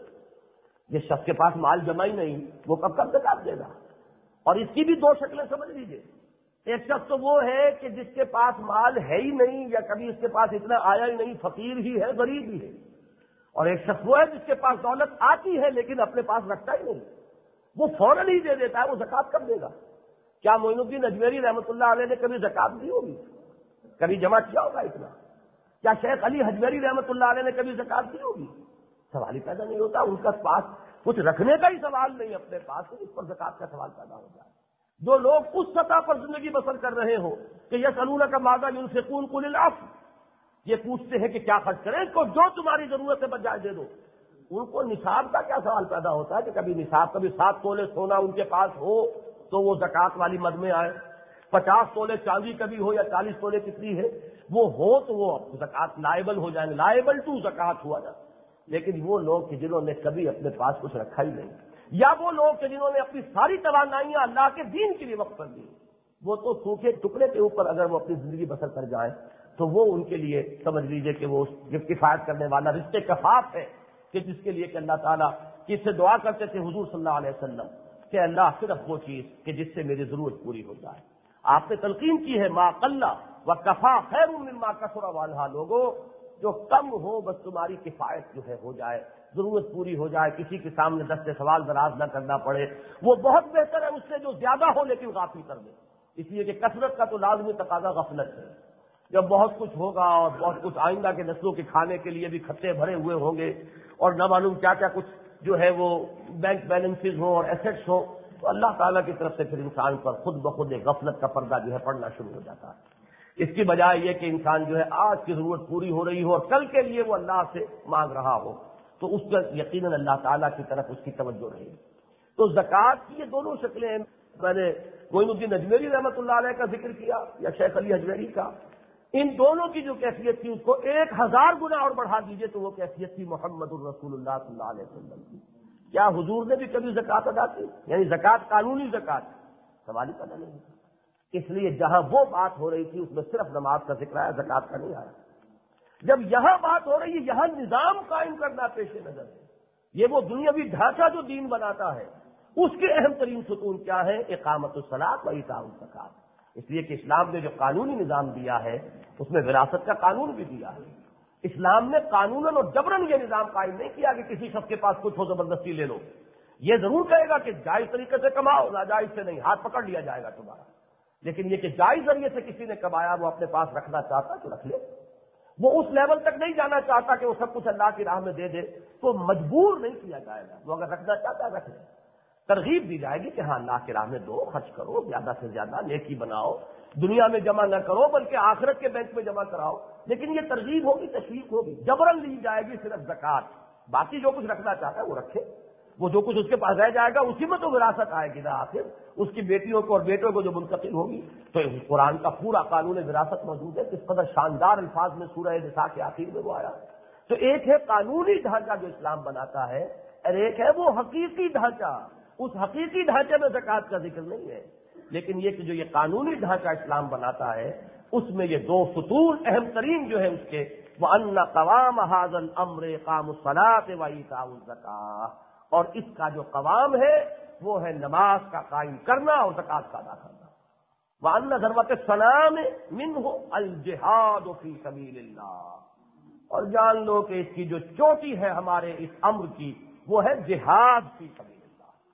جس شخص کے پاس مال جمع ہی نہیں وہ کب کب زکات دے گا؟ اور اس کی بھی دو شکلیں سمجھ لیجئے، ایک شخص تو وہ ہے کہ جس کے پاس مال ہے ہی نہیں، یا کبھی اس کے پاس اتنا آیا ہی نہیں، فقیر ہی ہے، غریب ہی ہے، اور ایک شخص وہ ہے جس کے پاس دولت آتی ہے لیکن اپنے پاس رکھتا ہی نہیں، وہ فوراً ہی دے دیتا ہے، وہ زکات کب دے گا؟ کیا معین الدین اجمیری رحمۃ اللہ علیہ نے کبھی زکات دی ہوگی؟ کبھی جمع کیا ہوگا اتنا؟ کیا شیخ علی حجویری رحمۃ اللہ علیہ نے کبھی زکات دی ہوگی؟ سوال ہی پیدا نہیں ہوتا، ان کا پاس کچھ رکھنے کا ہی سوال نہیں اپنے پاس، اس پر زکات کا سوال پیدا ہو جائے۔ جو لوگ اس سطح پر زندگی بسر کر رہے ہو کہ یسألونک ماذا ينفقون قل العفو، یہ پوچھتے ہیں کہ کیا خرچ کریں، اس کو جو تمہاری ضرورت ہے بجائے دے دو، ان کو نصاب کا کیا سوال پیدا ہوتا ہے کہ کبھی نصاب، کبھی سات تولے سونا ان کے پاس ہو تو وہ زکات والی مد میں آئے، پچاس تولے چاندی کبھی ہو یا چالیس تولے کتنی ہے وہ ہو تو وہ زکات لائبل ہو جائیں گے، لائبل ٹو زکات ہوا جاتا۔ لیکن وہ لوگ کہ جنہوں نے کبھی اپنے پاس کچھ رکھا ہی نہیں، یا وہ لوگ کہ جنہوں نے اپنی ساری توانائیاں اللہ کے دین کے لیے وقف کر دی، وہ تو سوکھے ٹکڑے کے اوپر اگر وہ اپنی زندگی بسر کر جائیں تو وہ ان کے لیے سمجھ لیجئے کہ وہ کفایت کرنے والا رزق کفاف ہے، کہ جس کے لیے کہ اللہ تعالیٰ کس سے دعا کرتے تھے حضور صلی اللہ علیہ وسلم کہ اللہ صرف وہ چیز کہ جس سے میری ضرورت پوری ہو جائے۔ آپ نے تلقین کی ہے ما قل و کفا خیر مما کثر والہا، لوگوں جو کم ہو بس تمہاری کفایت جو ہے ہو جائے، ضرورت پوری ہو جائے، کسی کے سامنے دست سوال دراز نہ کرنا پڑے، وہ بہت بہتر ہے اس سے جو زیادہ ہو لیکن غافل کر دے، اس لیے کہ کثرت کا تو لازمی تقاضا غفلت ہے۔ جب بہت کچھ ہوگا اور بہت کچھ آئندہ کے نسلوں کے کھانے کے لیے بھی کھتے بھرے ہوئے ہوں گے اور نہ معلوم کیا کیا کچھ جو ہے وہ بینک بیلنسز ہوں اور ایسٹس ہوں، تو اللہ تعالیٰ کی طرف سے پھر انسان پر خود بخود ایک غفلت کا پردہ جو ہے پڑنا شروع ہو جاتا ہے۔ اس کی بجائے یہ کہ انسان جو ہے آج کی ضرورت پوری ہو رہی ہو اور کل کے لیے وہ اللہ سے مانگ رہا ہو تو اس کا یقیناً اللہ تعالیٰ کی طرف اس کی توجہ رہے گی۔ تو زکوٰۃ کی یہ دونوں شکلیں، میں نے معین الدین اجمیری رحمۃ اللہ علیہ کا ذکر کیا یا شیخ علی حجویری کا، ان دونوں کی جو کیفیت تھی اس کو ایک ہزار گنا اور بڑھا دیجئے تو وہ کیفیت تھی محمد الرسول اللہ صلی اللہ علیہ وسلم کی۔ کیا حضور نے بھی کبھی زکوٰۃ ادا کی؟ یعنی زکوٰۃ قانونی زکوٰۃ؟ سوال ہی پیدا نہیں ہوتا۔ اس لیے جہاں وہ بات ہو رہی تھی اس میں صرف نماز کا ذکر آیا، زکوٰۃ کا نہیں آیا۔ جب یہاں بات ہو رہی ہے، یہاں نظام قائم کرنا پیش نظر ہے، یہ وہ دنیاوی ڈھانچہ جو دین بناتا ہے اس کے اہم ترین ستون کیا ہے؟ اقامت الصلاۃ و ایتاء الزکوٰۃ۔ اس لیے کہ اسلام نے جو قانونی نظام دیا ہے اس میں وراثت کا قانون بھی دیا ہے۔ اسلام نے قانوناً اور جبراً یہ نظام قائم نہیں کیا کہ کسی شخص کے پاس کچھ ہو زبردستی لے لو، یہ ضرور کہے گا کہ جائز طریقے سے کماؤ، ناجائز سے نہیں، ہاتھ پکڑ لیا جائے گا تمہارا، لیکن یہ کہ جائز ذریعے سے کسی نے کمایا وہ اپنے پاس رکھنا چاہتا تو رکھ لے، وہ اس لیول تک نہیں جانا چاہتا کہ وہ سب کچھ اللہ کی راہ میں دے دے تو مجبور نہیں کیا جائے گا، وہ اگر رکھنا چاہتا ہے رکھ لے، ترغیب دی جائے گی کہ ہاں اللہ کی راہ میں دو، خرچ کرو، زیادہ سے زیادہ نیکی بناؤ، دنیا میں جمع نہ کرو بلکہ آخرت کے بینک میں جمع کراؤ، لیکن یہ ترغیب ہوگی، تشویق ہوگی، جبراً لی جائے گی صرف زکوٰۃ، باقی جو کچھ رکھنا چاہتا ہے وہ رکھے، وہ جو کچھ اس کے پاس رہ جائے گا اسی میں تو وراثت آئے گی نا، آخر اس کی بیٹیوں کو اور بیٹوں کو جو منتقل ہوگی۔ تو قرآن کا پورا قانون وراثت موجود ہے، کس قدر شاندار الفاظ میں سورہ نساء کے آخر میں وہ آیا۔ تو ایک ہے قانونی ڈھانچہ جو اسلام بناتا ہے اور ایک ہے وہ حقیقی ڈھانچہ، اس حقیقی ڈھانچے میں زکوٰۃ کا ذکر نہیں ہے، لیکن یہ کہ جو یہ قانونی ڈھانچہ اسلام بناتا ہے اس میں یہ دو ستون اہم ترین جو ہے اس کے، وَأَنَّ قَوَامَ هَذَا الْأَمْرِ إِقَامُ الصَّلَاةِ وَإِيتَاءُ الزَّكَاةِ، اور اس کا جو قوام ہے وہ ہے نماز کا قائم کرنا اور زکوٰۃ کا ادا کرنا۔ وَأَنَّ ذَرْوَةَ السَّلَامِ مِنْهُ الْجِهَادُ فِي سَبِيلِ اللَّهِ، اور جان لو کہ اس کی جو چوٹی ہے ہمارے اس امر کی وہ ہے جہاد فی سبیل اللہ،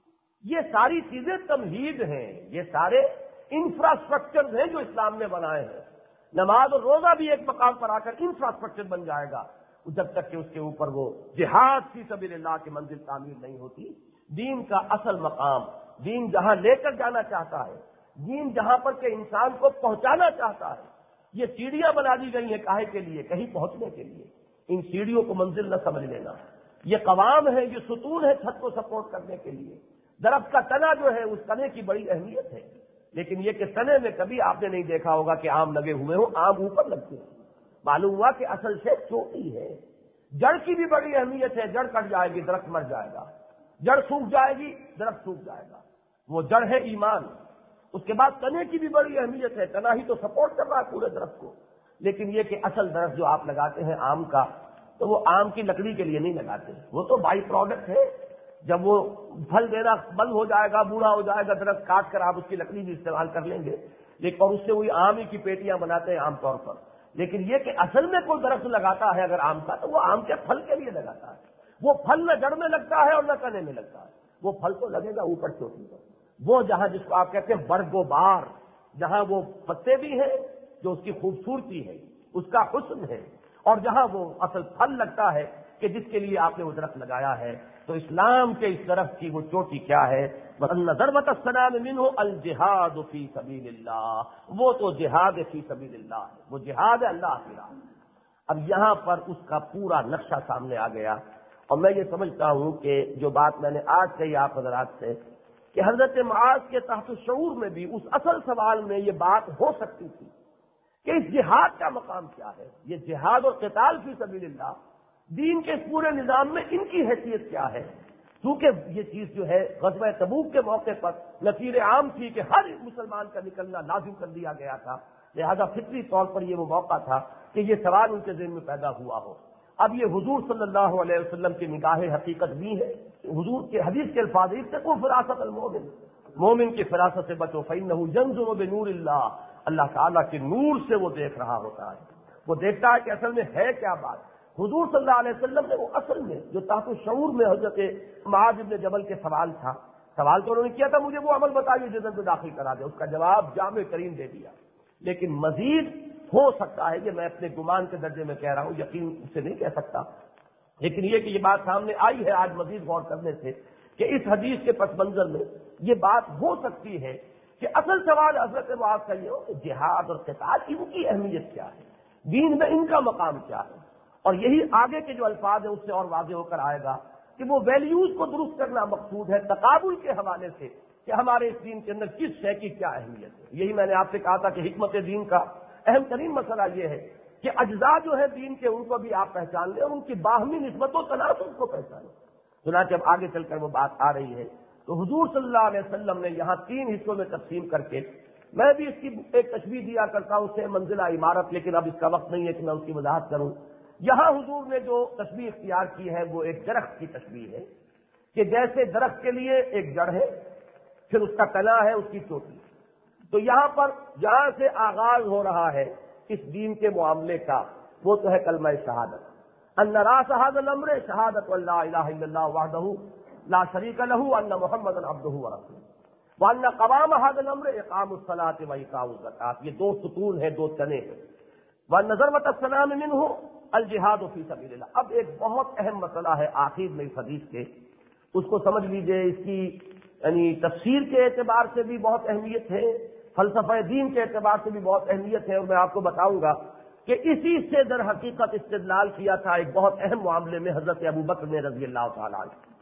یہ ساری چیزیں تمہید ہیں، یہ سارے انفراسٹرکچر ہیں جو اسلام نے بنائے ہیں۔ نماز اور روزہ بھی ایک مقام پر آ کر انفراسٹرکچر بن جائے گا جب تک کہ اس کے اوپر وہ جہاد فی سبیل اللہ کی منزل تعمیر نہیں ہوتی۔ دین کا اصل مقام، دین جہاں لے کر جانا چاہتا ہے، دین جہاں پر کہ انسان کو پہنچانا چاہتا ہے، یہ سیڑھیاں بنا دی گئی ہیں کاہے کے لیے؟ کہیں پہنچنے کے لیے۔ ان سیڑھیوں کو منزل نہ سمجھ لینا، یہ قوام ہے، یہ ستون ہے چھت کو سپورٹ کرنے کے لیے۔ درخت کا تنا جو ہے اس تنے کی بڑی اہمیت ہے، لیکن یہ کہ تنے میں کبھی آپ نے نہیں دیکھا ہوگا کہ آم لگے ہوئے ہوں، آم اوپر لگتے ہیں۔ معلوم ہوا کہ اصل سے چوٹی ہے۔ جڑ کی بھی بڑی اہمیت ہے، جڑ کٹ جائے گی درخت مر جائے گا، جڑ سوکھ جائے گی درخت سوکھ جائے گا، وہ جڑ ہے ایمان۔ اس کے بعد تنے کی بھی بڑی اہمیت ہے، تنا ہی تو سپورٹ کر رہا ہے پورے درخت کو۔ لیکن یہ کہ اصل درخت جو آپ لگاتے ہیں آم کا، تو وہ آم کی لکڑی کے لیے نہیں لگاتے، وہ تو بائی پروڈکٹ ہے۔ جب وہ پھل دینا بند ہو جائے گا، بوڑھا ہو جائے گا درخت، کاٹ کر آپ اس کی لکڑی بھی استعمال کر لیں گے، لیکن اور اس سے وہی آم ہی کی پیٹیاں بناتے ہیں عام طور پر۔ لیکن یہ کہ اصل میں کوئی درخت لگاتا ہے اگر آم کا، تو وہ آم کے پھل کے لیے لگاتا ہے۔ وہ پھل نہ جڑ میں لگتا ہے اور نہ تنے میں لگتا ہے، وہ پھل تو لگے گا اوپر چوٹی پر، وہ جہاں جس کو آپ کہتے ہیں برگ و بار، جہاں وہ پتے بھی ہیں جو اس کی خوبصورتی ہے، اس کا حسن ہے، اور جہاں وہ اصل پھل لگتا ہے کہ جس کے لیے آپ نے وہ درخت لگایا ہے۔ تو اسلام کے اس درخت کی وہ چوٹی کیا ہے؟ وَأَنَّ ضَرْبَةَ السَّنَامِ مِنْهُ الْجِهَادُ فِي سَبِيلِ اللَّهِ، وہ تو جہاد فی سبیل اللہ ہے، وہ جہاد ہے اللہ کی راہ۔ اب یہاں پر اس کا پورا نقشہ سامنے آ گیا، اور میں یہ سمجھتا ہوں کہ جو بات میں نے آج کہی آپ حضرات سے کہ حضرت معاذ کے تحت شعور میں بھی اس اصل سوال میں یہ بات ہو سکتی تھی کہ اس جہاد کا مقام کیا ہے، یہ جہاد اور قتال فی سبیل اللہ دین کے اس پورے نظام میں ان کی حیثیت کیا ہے؟ کیونکہ یہ چیز جو ہے غزوہ تبوک کے موقع پر نصیر عام تھی کہ ہر مسلمان کا نکلنا لازم کر دیا گیا تھا، لہذا فطری طور پر یہ وہ موقع تھا کہ یہ سوال ان کے ذہن میں پیدا ہوا ہو۔ اب یہ حضور صلی اللہ علیہ وسلم کی نگاہ حقیقت بھی ہے، حضور کے حدیث کے الفاظ اتقوا فراست المومن، مومن کی فراست سے بچو، فإنہ ينظر بنور اللہ، اللہ تعالیٰ کے نور سے وہ دیکھ رہا ہوتا ہے، وہ دیکھتا ہے کہ اصل میں ہے کیا بات۔ حضور صلی اللہ علیہ وسلم نے وہ اصل میں جو تحت شعور میں حضرت معاذ بن جبل کے سوال تھا، سوال تو انہوں نے کیا تھا مجھے وہ عمل بتائیے جنت میں داخل کرا دے، اس کا جواب جامع ترین دے دیا، لیکن مزید ہو سکتا ہے کہ میں اپنے گمان کے درجے میں کہہ رہا ہوں، یقین سے نہیں کہہ سکتا، لیکن یہ کہ یہ بات سامنے آئی ہے آج مزید غور کرنے سے کہ اس حدیث کے پس منظر میں یہ بات ہو سکتی ہے کہ اصل سوال حضرت معاذ کا یہ ہو کہ جہاد اور قتال ان کی اہمیت کیا ہے، دین میں ان کا مقام کیا ہے، اور یہی آگے کے جو الفاظ ہیں اس سے اور واضح ہو کر آئے گا کہ وہ ویلیوز کو درست کرنا مقصود ہے تقابل کے حوالے سے کہ ہمارے اس دین کے اندر کس شے کی کیا اہمیت ہے۔ یہی میں نے آپ سے کہا تھا کہ حکمت دین کا اہم ترین مسئلہ یہ ہے کہ اجزاء جو ہے دین کے ان کو بھی آپ پہچان لیں اور ان کی باہمی نسبت و تناسب کو پہچانیں۔ چنانچہ جب آگے چل کر وہ بات آ رہی ہے تو حضور صلی اللہ علیہ وسلم نے یہاں تین حصوں میں تقسیم کر کے، میں بھی اس کی ایک تشبیہ دیا کرتا ہوں اسے منزلہ عمارت، لیکن اب اس کا وقت نہیں ہے کہ میں اس کی وضاحت کروں۔ یہاں حضور نے جو تشبیہ اختیار کی ہے وہ ایک درخت کی تشبیہ ہے کہ جیسے درخت کے لیے ایک جڑ ہے، پھر اس کا تنا ہے، اس کی چوٹی، تو یہاں پر جہاں سے آغاز ہو رہا ہے اس دین کے معاملے کا وہ تو ہے کلمہ شہادت، ان راس ھذا الامر شہادت ان لا الہ الا اللہ وحدہ لا شریک لہ ان محمدا عبدہ ورسولہ وان قوام ھذا الامر اقام الصلاۃ وایتاء الزکاۃ، یہ دو ستون ہیں، دو تنے ہیں۔ وان ضربۃ السلام منہ الجہاد فی سبیل اللہ۔ اب ایک بہت اہم مسئلہ ہے آخر میں اس حدیث کے، اس کو سمجھ لیجئے، اس کی یعنی تفسیر کے اعتبار سے بھی بہت اہمیت ہے، فلسفہ دین کے اعتبار سے بھی بہت اہمیت ہے، اور میں آپ کو بتاؤں گا کہ اسی سے در حقیقت استدلال کیا تھا ایک بہت اہم معاملے میں حضرت ابو بکر نے رضی اللہ تعالیٰ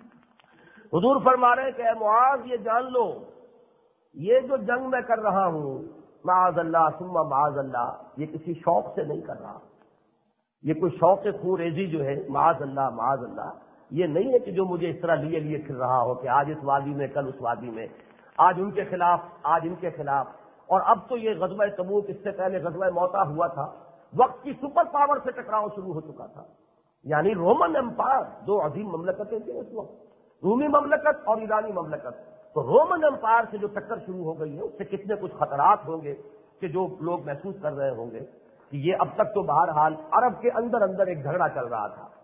عنہ۔ حضور فرما رہے ہیں کہ اے معاذ یہ جان لو، یہ جو جنگ میں کر رہا ہوں معاذ اللہ ثم معاذ اللہ، یہ کسی شوق سے نہیں کر رہا، یہ کوئی شوق خوریزی جو ہے معاذ اللہ معاذ اللہ یہ نہیں ہے کہ جو مجھے اس طرح لیے لیے پھر رہا ہو کہ آج اس وادی میں کل اس وادی میں، آج ان کے خلاف آج ان کے خلاف، اور اب تو یہ غزوہ تبوک، اس سے پہلے غزوہ موتا ہوا تھا، وقت کی سپر پاور سے ٹکراؤ شروع ہو چکا تھا، یعنی رومن امپائر، دو عظیم مملکتیں تھیں اس وقت، رومی مملکت اور ایرانی مملکت، تو رومن امپائر سے جو ٹکر شروع ہو گئی ہے اس سے کتنے کچھ خطرات ہوں گے کہ جو لوگ محسوس کر رہے ہوں گے کہ یہ اب تک تو بہرحال عرب کے اندر اندر ایک جھگڑا چل رہا تھا،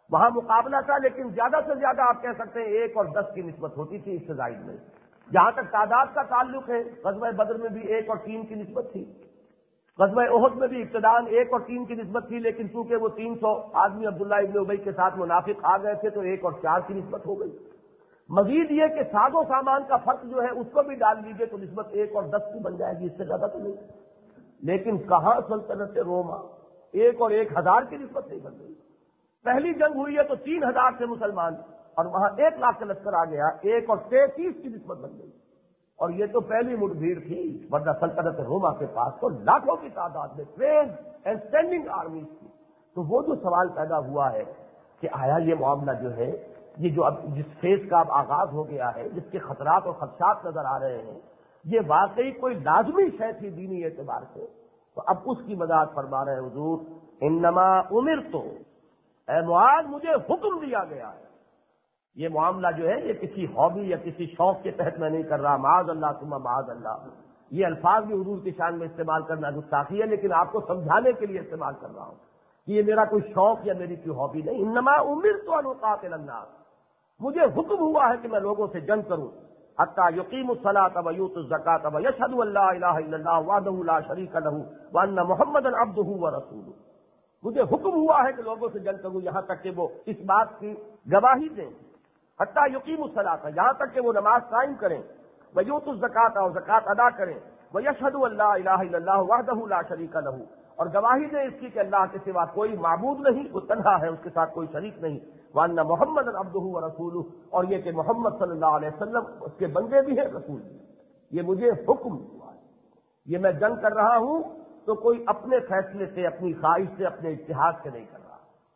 وہاں مقابلہ تھا، لیکن زیادہ سے زیادہ آپ کہہ سکتے ہیں ایک اور دس کی نسبت ہوتی تھی اس سے زائد میں۔ جہاں تک تعداد کا تعلق ہے، غزوہ بدر میں بھی ایک اور تین کی نسبت تھی، غزوہ احد میں بھی ابتداءً ایک اور تین کی نسبت تھی، لیکن چونکہ وہ تین سو آدمی عبداللہ ابن ابی کے ساتھ منافق آ گئے تھے تو ایک اور چار کی نسبت ہو گئی۔ مزید یہ کہ ساز و سامان کا فرق جو ہے اس کو بھی ڈال لیجیے تو نسبت ایک اور دس کی بن جائے گی، اس سے زیادہ تو نہیں۔ لیکن کہاں سلطنت روما ایک اور ایک ہزار کی نسبت نہیں بن گئی۔ پہلی جنگ ہوئی ہے تو تین ہزار سے مسلمان اور وہاں ایک لاکھ کا لشکر آ گیا، ایک اور تینتیس کی نسبت بن گئی، اور یہ تو پہلی مٹ بھیڑ تھی، ورنہ سلطنت روما کے پاس تو لاکھوں کی تعداد میں ٹرینڈ اینڈ اسٹینڈنگ آرمیز تھی۔ تو وہ جو سوال پیدا ہوا ہے کہ آیا یہ معاملہ جو ہے، یہ جو اب جس فیز کا اب آغاز ہو گیا ہے، جس کے خطرات اور خدشات نظر آ رہے ہیں، یہ واقعی کوئی لازمی شے تھی دینی اعتبار سے؟ تو اب اس کی وضاحت فرما رہے ہیں حضور، انما امرتو، اے معاذ مجھے حکم دیا گیا ہے۔ یہ معاملہ جو ہے یہ کسی ہابی یا کسی شوق کے تحت میں نہیں کر رہا، معاذ اللہ ثم معاذ اللہ، یہ الفاظ بھی حضور کی شان میں استعمال کرنا گستاخی ہے، لیکن آپ کو سمجھانے کے لیے استعمال کر رہا ہوں کہ یہ میرا کوئی شوق یا میری کوئی ہابی نہیں۔ انما امرت ان اقاتل الناس، مجھے حکم ہوا ہے کہ میں لوگوں سے جنگ کروں، حتی یقیموا الصلاۃ ویؤتوا الزکاۃ ویشہدوا ان لا الہ الا اللہ وحدہ لا شریک لہ وان محمدا عبدہ ورسولہ، مجھے حکم ہوا ہے کہ لوگوں سے جنگ کروں یہاں تک کہ وہ اس بات کی گواہی دیں، حتی یقیموا الصلاۃ، یہاں تک کہ وہ نماز قائم کریں، ویؤتوا الزکاۃ، اور زکات ادا کریں، ویشہدوا ان لا الہ الا اللہ وحدہ لا شریک لہ، اور گواہی دیں اس کی کہ اللہ کے سوا کوئی معبود نہیں، وہ تنہا ہے، اس کے ساتھ کوئی شریک نہیں، وان محمد عبدہ ورسولہ، اور یہ کہ محمد صلی اللہ علیہ وسلم اس کے بندے بھی ہیں، رسول بھی ہیں۔ یہ مجھے حکم ہوا ہے، یہ میں جنگ کر رہا ہوں تو کوئی اپنے فیصلے سے، اپنی خواہش سے، اپنے اجتہاد سے نہیں کر رہا۔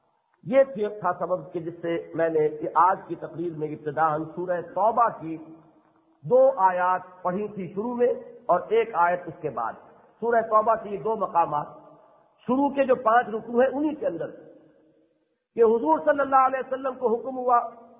یہ تھا سبب کہ جس سے میں نے آج کی تقریر میں ابتداءً سورہ توبہ کی دو آیات پڑھی تھی شروع میں، اور ایک آیت اس کے بعد۔ سورہ توبہ کے یہ دو مقامات، شروع کے جو پانچ رکوع ہیں انہی کے اندر کہ حضور صلی اللہ علیہ وسلم کو حکم ہوا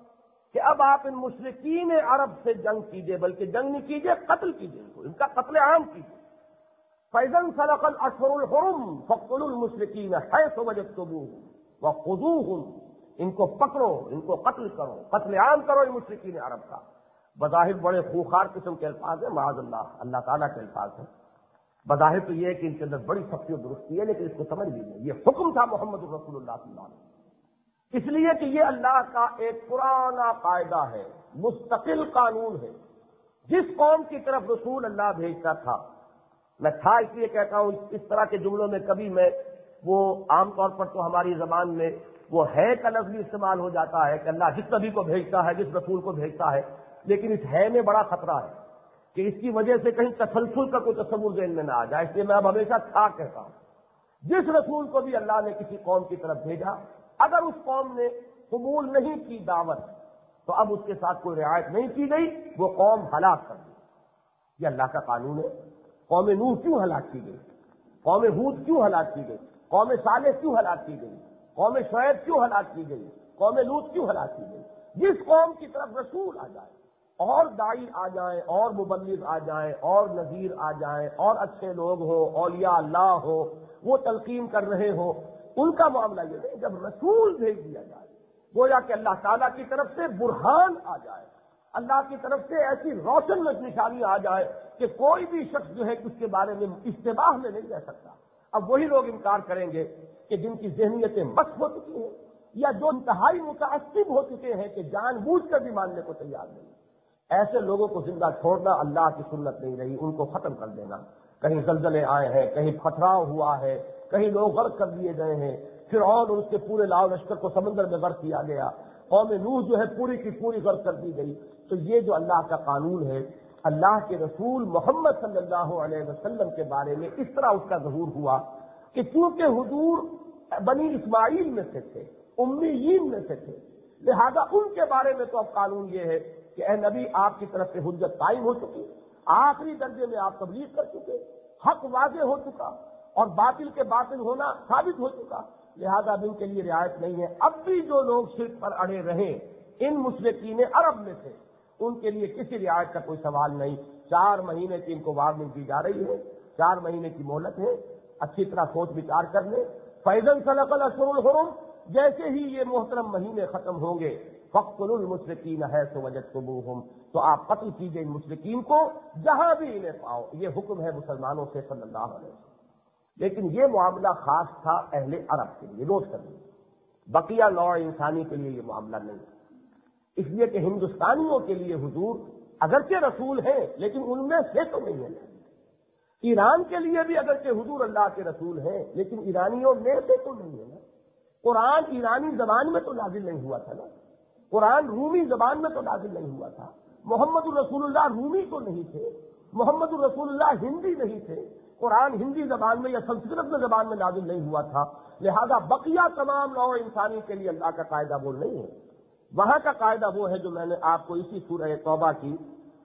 کہ اب آپ ان مشرکین عرب سے جنگ کیجئے، بلکہ جنگ نہیں کیجئے، قتل کیجئے، ان کو، ان کا قتل عام کیجئے۔ فَإِذَا انْسَلَخَ الْأَشْهُرُ الْحُرُمُ فَاقْتُلُوا الْمُشْرِكِينَ حَيْثُ وَجَدتُّمُوهُمْ وَخُذُوهُمْ، ان کو پکڑو، ان کو قتل کرو، قتل عام کرو ان مشرکین عرب کا۔ بظاہر بڑے خوخار قسم کے الفاظ ہیں، معاذ اللہ، اللہ تعالیٰ کے الفاظ ہیں۔ بظاہر تو یہ ہے کہ ان کے اندر بڑی سختی و درستی ہے، لیکن اس کو سمجھ لیجیے یہ حکم تھا محمد رسول اللہ صلی اللہ علیہ وسلم، اس لیے کہ یہ اللہ کا ایک پرانا قاعدہ ہے، مستقل قانون ہے۔ جس قوم کی طرف رسول اللہ بھیجتا تھا، میں تھا اس لیے کہتا ہوں، اس طرح کے جملوں میں کبھی میں وہ عام طور پر تو ہماری زبان میں وہ ہے کا لفظ بھی استعمال ہو جاتا ہے کہ اللہ جس نبی کو بھیجتا ہے، جس رسول کو بھیجتا ہے، لیکن اس ہے میں بڑا خطرہ ہے کہ اس کی وجہ سے کہیں تسلسل کا کوئی تصور ذہن میں نہ آ جائے، اس لیے میں اب ہمیشہ تھا کہتا ہوں۔ جس رسول کو بھی اللہ نے کسی قوم کی طرف بھیجا، اگر اس قوم نے قبول نہیں کی دعوت تو اب اس کے ساتھ کوئی رعایت نہیں کی گئی، وہ قوم ہلاک کر دی۔ یہ اللہ کا قانون ہے۔ قوم نوح کیوں ہلاک کی گئی؟ قوم ہود کیوں ہلاک کی گئی؟ قوم صالح کیوں ہلاک کی گئی؟ قوم شعیب کیوں ہلاک کی گئی؟ قوم لوط کیوں ہلاک کی گئی؟ جس قوم کی طرف رسول آ جائے اور داعی آ جائیں اور مبلغ آ جائیں اور نذیر آ جائیں اور اچھے لوگ ہو، اولیاء اللہ ہو، وہ تلقین کر رہے ہو، ان کا معاملہ یہ نہیں۔ جب رسول بھیج دیا جائے، گویا کہ اللہ تعالیٰ کی طرف سے برہان آ جائے، اللہ کی طرف سے ایسی روشن نشانی آ جائے کہ کوئی بھی شخص جو ہے اس کے بارے میں اشتباہ میں نہیں رہ سکتا۔ اب وہی لوگ انکار کریں گے کہ جن کی ذہنیتیں مست ہو چکی ہیں یا جو انتہائی متعصب ہو چکے ہیں کہ جان بوجھ کر بھی ماننے کو تیار نہیں۔ ایسے لوگوں کو زندہ چھوڑنا اللہ کی سنت نہیں رہی، ان کو ختم کر دینا۔ کہیں زلزلے آئے ہیں، کہیں پتھراؤ ہوا ہے، کہیں لوگ غرق کر دیے گئے ہیں، فرعون اور اس کے پورے لاؤ لشکر کو سمندر میں غرق کیا گیا، قوم نوح جو ہے پوری کی پوری غرق کر دی گئی۔ تو یہ جو اللہ کا قانون ہے، اللہ کے رسول محمد صلی اللہ علیہ وسلم کے بارے میں اس طرح اس کا ظہور ہوا کہ چونکہ حضور بنی اسماعیل میں سے تھے، امیین میں سے تھے، لہذا ان کے بارے میں تو اب قانون یہ ہے کہ اے نبی آپ کی طرف سے حجت قائم ہو چکی، آخری درجے میں آپ تبلیغ کر چکے، حق واضح ہو چکا اور باطل کے باطل ہونا ثابت ہو چکا، لہذا اب ان کے لیے رعایت نہیں ہے۔ اب بھی جو لوگ شرک پر اڑے رہے ان مشرکین عرب میں سے، ان کے لیے کسی رعایت کا کوئی سوال نہیں۔ چار مہینے کی ان کو وارننگ دی جا رہی ہے، چار مہینے کی مہلت ہے، اچھی طرح سوچ بچار کر لیں۔ فَإِذَا انْسَلَخَ الْأَشْهُرُ الْحُرُمُ، جیسے ہی یہ محترم مہینے ختم ہوں گے فاقتلوا المشرکین حیث وجدتموہم، تو آپ قتل کیجئے ان مشرکین کو جہاں بھی انہیں پاؤ۔ یہ حکم ہے مسلمانوں سے صلی اللہ علیہ وسلم۔ لیکن یہ معاملہ خاص تھا اہل عرب کے لیے، نوٹ کر لیجیے، بقیہ نوع انسانی کے لیے یہ معاملہ نہیں، اس لیے کہ ہندوستانیوں کے لیے حضور اگرچہ رسول ہیں لیکن ان میں سے تو نہیں ہے۔ ایران کے لیے بھی اگرچہ حضور اللہ کے رسول ہیں لیکن ایرانیوں میں سے تو نہیں ہے نا۔ قرآن ایرانی زبان میں تو نازل نہیں ہوا تھا نا، قرآن رومی زبان میں تو نازل نہیں ہوا تھا، محمد الرسول اللہ رومی تو نہیں تھے، محمد الرسول اللہ ہندی نہیں تھے، قرآن ہندی زبان میں یا سنسکرت میں زبان میں نازل نہیں ہوا تھا، لہذا بقیہ تمام نوع انسانی کے لیے اللہ کا قاعدہ وہ نہیں ہے۔ وہاں کا قاعدہ وہ ہے جو میں نے آپ کو اسی سورہ توبہ کی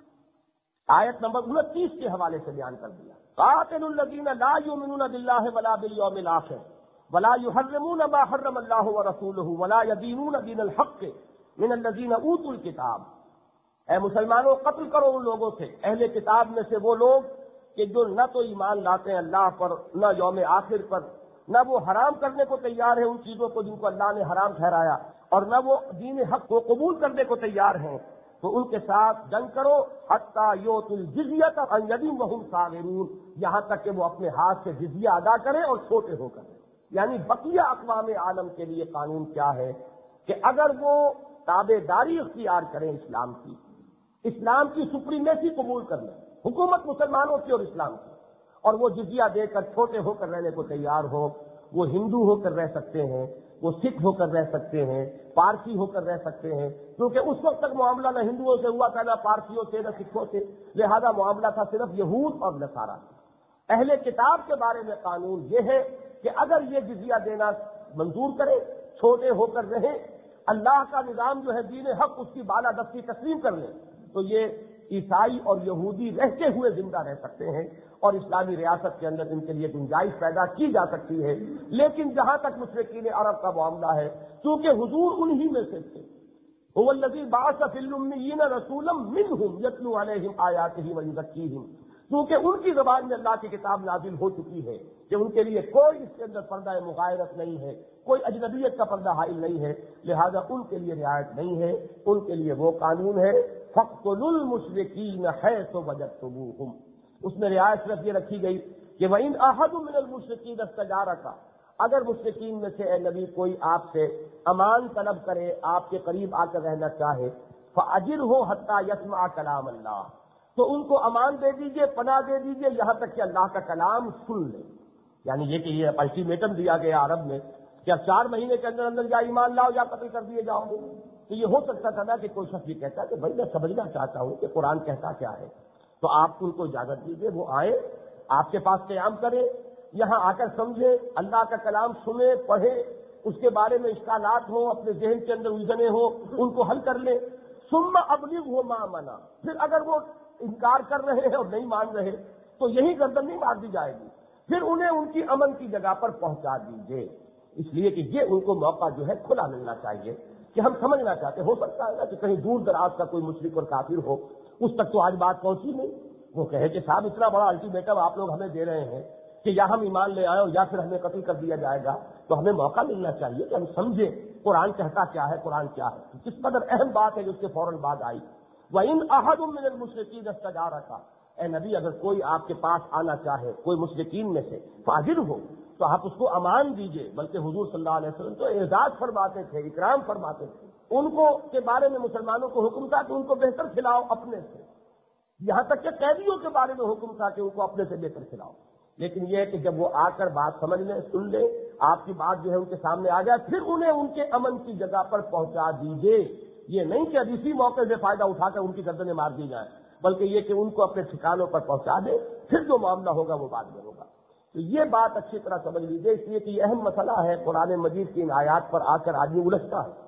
آیت نمبر انتیس کے حوالے سے بیان کر دیا۔ قاتلوا الذین لا یؤمنون باللہ ولا بالیوم الآخر ولا یحرمون ما حرم اللہ ورسولہ ولا یدینون دین الحق من الذین اوتوا الکتاب، اے مسلمانوں قتل کرو ان لوگوں سے، اہل کتاب میں سے وہ لوگ کہ جو نہ تو ایمان لاتے ہیں اللہ پر، نہ یوم آخر پر، نہ وہ حرام کرنے کو تیار ہیں ان چیزوں کو جن کو اللہ نے حرام ٹھہرایا، اور نہ وہ دین حق کو قبول کرنے کو تیار ہیں، تو ان کے ساتھ جنگ کرو حتیٰ یؤتوا الجزیۃ عن ید وہم صاغرون، یہاں تک کہ وہ اپنے ہاتھ سے جزیہ ادا کریں اور چھوٹے ہو کر۔ یعنی بقیہ اقوام عالم کے لیے قانون کیا ہے کہ اگر وہ تابع داری اختیار کریں اسلام کی، اسلام کی سپریمیسی قبول کر لیں، حکومت مسلمانوں کی اور اسلام کی، اور وہ جزیہ دے کر چھوٹے ہو کر رہنے کو تیار ہو، وہ ہندو ہو کر رہ سکتے ہیں، وہ سکھ ہو کر رہ سکتے ہیں، پارسی ہو کر رہ سکتے ہیں، کیونکہ اس وقت تک معاملہ نہ ہندوؤں سے ہوا تھا، نہ پارسیوں سے، نہ سکھوں سے، لہذا معاملہ تھا صرف یہود اور نصارہ سے۔ اہل کتاب کے بارے میں قانون یہ ہے کہ اگر یہ جزیہ دینا منظور کرے، چھوٹے ہو کر رہیں، اللہ کا نظام جو ہے دین حق اس کی بالادستی تسلیم کر لیں، تو یہ عیسائی اور یہودی رہتے ہوئے زندہ رہ سکتے ہیں اور اسلامی ریاست کے اندر ان کے لیے گنجائش پیدا کی جا سکتی ہے۔ لیکن جہاں تک مشرکین عرب کا معاملہ ہے، چونکہ حضور انہی میں سے تھے، هو الذی بعث فی الامیین رسولا منہم یتلو علیہم آیاتہ ویزکیہم، کیونکہ ان کی زبان میں اللہ کی کتاب نازل ہو چکی ہے کہ ان کے لیے کوئی اس کے اندر پردہ مغایرت نہیں ہے، کوئی اجنبیت کا پردہ حائل نہیں ہے، لہذا ان کے لیے رعایت نہیں ہے، ان کے لیے وہ قانون ہے فاقتلوا المشرکین حیث وجدتموہم۔ اس میں رعایت صرف یہ رکھی گئی کہ وَإِنْ أَحَدٌ مِّنَ الْمُشْرِكِينَ اسْتَجَارَكَ، اگر مشرکین میں سے اے نبی کوئی آپ سے امان طلب کرے، آپ کے قریب آ کر رہنا چاہے، فَأَجِرْهُ حَتَّى يَسْمَعَ كَلَامَ اللَّهِ، تو ان کو امان دے دیجئے، پناہ دے دیجئے یہاں تک کہ اللہ کا کلام سن لے۔ یعنی یہ کہ یہ الٹیمیٹم دیا گیا عرب میں کہ اب چار مہینے کے اندر اندر یا ایمان لاؤ یا قتل کر دیے جاؤ گے، تو یہ ہو سکتا تھا نا کہ کوئی شخص یہ کہتا کہ بھائی میں سمجھنا چاہتا ہوں کہ قرآن کہتا کیا ہے، تو آپ ان کو اجازت دیجیے، وہ آئے آپ کے پاس قیام کریں، یہاں آ کر سمجھے، اللہ کا کلام سنے، پڑھے، اس کے بارے میں اشکالات ہوں، اپنے ذہن کے اندر الجھنیں ہوں، ان کو حل کر لیں۔ ثم ابلغہ ما منع، پھر اگر وہ انکار کر رہے ہیں اور نہیں مان رہے تو یہی گردن نہیں مار دی جائے گی، پھر انہیں ان کی امن کی جگہ پر پہنچا دیجیے، اس لیے کہ یہ ان کو موقع جو ہے کھلا ملنا چاہیے کہ ہم سمجھنا چاہتے، ہو سکتا ہے نا کہ کہیں دور دراز کا کوئی مشرک اور کافر ہو، اس تک تو آج بات پہنچی نہیں، وہ کہے کہ صاحب اتنا بڑا الٹیمیٹم آپ لوگ ہمیں دے رہے ہیں کہ یا ہم ایمان لے آئے اور یا پھر ہمیں قتل کر دیا جائے گا، تو ہمیں موقع ملنا چاہیے کہ ہم سمجھیں قرآن کہتا کیا ہے، قرآن کیا ہے۔ کس قدر اہم بات ہے جو اس کے فوراً بعد آئی، وَإِنْ أَحَدٌ مِّنَ الْمُشْرِكِينَ اسْتَجَارَكَ، اے نبی اگر کوئی آپ کے پاس آنا چاہے، کوئی مشرکین میں سے، فَأَجِرْهُ، تو آپ اس کو امان دیجئے، بلکہ حضور صلی اللہ علیہ وسلم تو اعزاز فرماتے تھے، اکرام فرماتے تھے، ان کو کے بارے میں مسلمانوں کو حکم تھا کہ ان کو بہتر کھلاؤ اپنے سے، یہاں تک کہ قیدیوں کے بارے میں حکم تھا کہ ان کو اپنے سے بہتر کھلاؤ۔ لیکن یہ ہے کہ جب وہ آ کر بات سمجھ لیں، سن لیں، آپ کی بات جو ہے ان کے سامنے آ جائے، پھر انہیں ان کے امن کی جگہ پر پہنچا دیجئے، یہ نہیں کہ اب اسی موقع سے فائدہ اٹھا کر ان کی گردنیں مار دی جائیں، بلکہ یہ کہ ان کو اپنے ٹھکانوں پر پہنچا دے، پھر جو معاملہ ہوگا وہ بعد میں ہوگا۔ تو یہ بات اچھی طرح سمجھ لیجیے، اس لیے کہ یہ اہم مسئلہ ہے، قرآن مجید کی ان آیات پر آ کر آدمی الجھتا ہے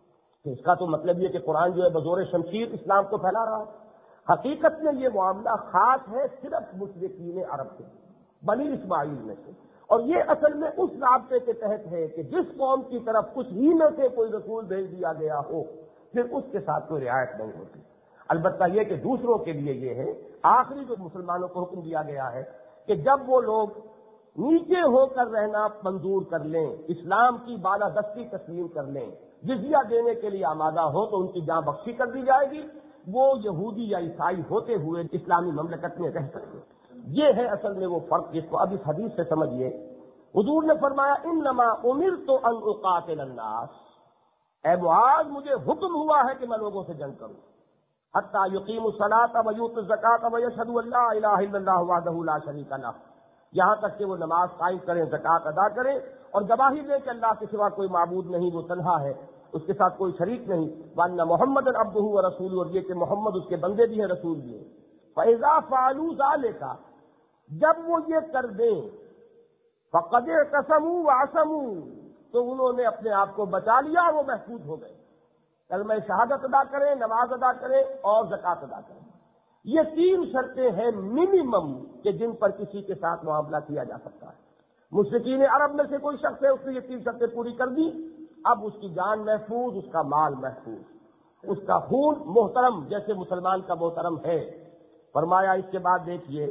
کہ اس کا تو مطلب یہ کہ قرآن جو ہے بزور شمشیر اسلام کو پھیلا رہا ہے۔ حقیقت میں یہ معاملہ خاص ہے صرف مشرکین عرب کے بنی اسماعیل میں سے، اور یہ اصل میں اس رابطے کے تحت ہے کہ جس قوم کی طرف کچھ ہی میں سے کوئی رسول بھیج دیا گیا ہو، پھر اس کے ساتھ کوئی رعایت نہیں ہوتی۔ البتہ یہ کہ دوسروں کے لیے یہ ہے، آخری جو مسلمانوں کو حکم دیا گیا ہے کہ جب وہ لوگ نیچے ہو کر رہنا منظور کر لیں، اسلام کی بالادستی تسلیم کر لیں، جزیہ دینے کے لیے آمادہ ہو تو ان کی جاں بخشی کر دی جائے گی، وہ یہودی یا عیسائی ہوتے ہوئے اسلامی مملکت میں رہ سکتے۔ یہ ہے اصل میں وہ فرق جس کو اب اس حدیث سے سمجھیے۔ حضور نے فرمایا انما امرت ان اقاتل الناس، اے معاذ مجھے حکم ہوا ہے کہ میں لوگوں سے جنگ کروں، حتی یقیموا الصلاۃ ویؤتوا الزکاۃ ویشہدوا ان لا الہ الا اللہ وحدہ لا شریک لہ، یہاں تک کہ وہ نماز قائم کریں، زکوٰۃ ادا کریں اور گواہی دیں کہ اللہ کے سوا کوئی معبود نہیں، وہ تنہا ہے، اس کے ساتھ کوئی شریک نہیں، وان محمد عبدہ ورسولہ، اور یہ کہ محمد اس کے بندے بھی ہیں رسول بھی ہیں۔ فاذا فعلوا ذلک، جب وہ یہ کر دیں، فقد اعتصموا وعصموا، تو انہوں نے اپنے آپ کو بچا لیا اور وہ محفوظ ہو گئے۔ کلمہ شہادت ادا کریں، نماز ادا کریں اور زکوٰۃ ادا کریں، یہ تین شرطیں ہیں منیمم کہ جن پر کسی کے ساتھ معاملہ کیا جا سکتا ہے۔ مشرکین عرب میں سے کوئی شخص ہے، اس نے یہ تین شرطیں پوری کر دی، اب اس کی جان محفوظ، اس کا مال محفوظ، اس کا خون محترم جیسے مسلمان کا محترم ہے۔ فرمایا اس کے بعد دیکھیے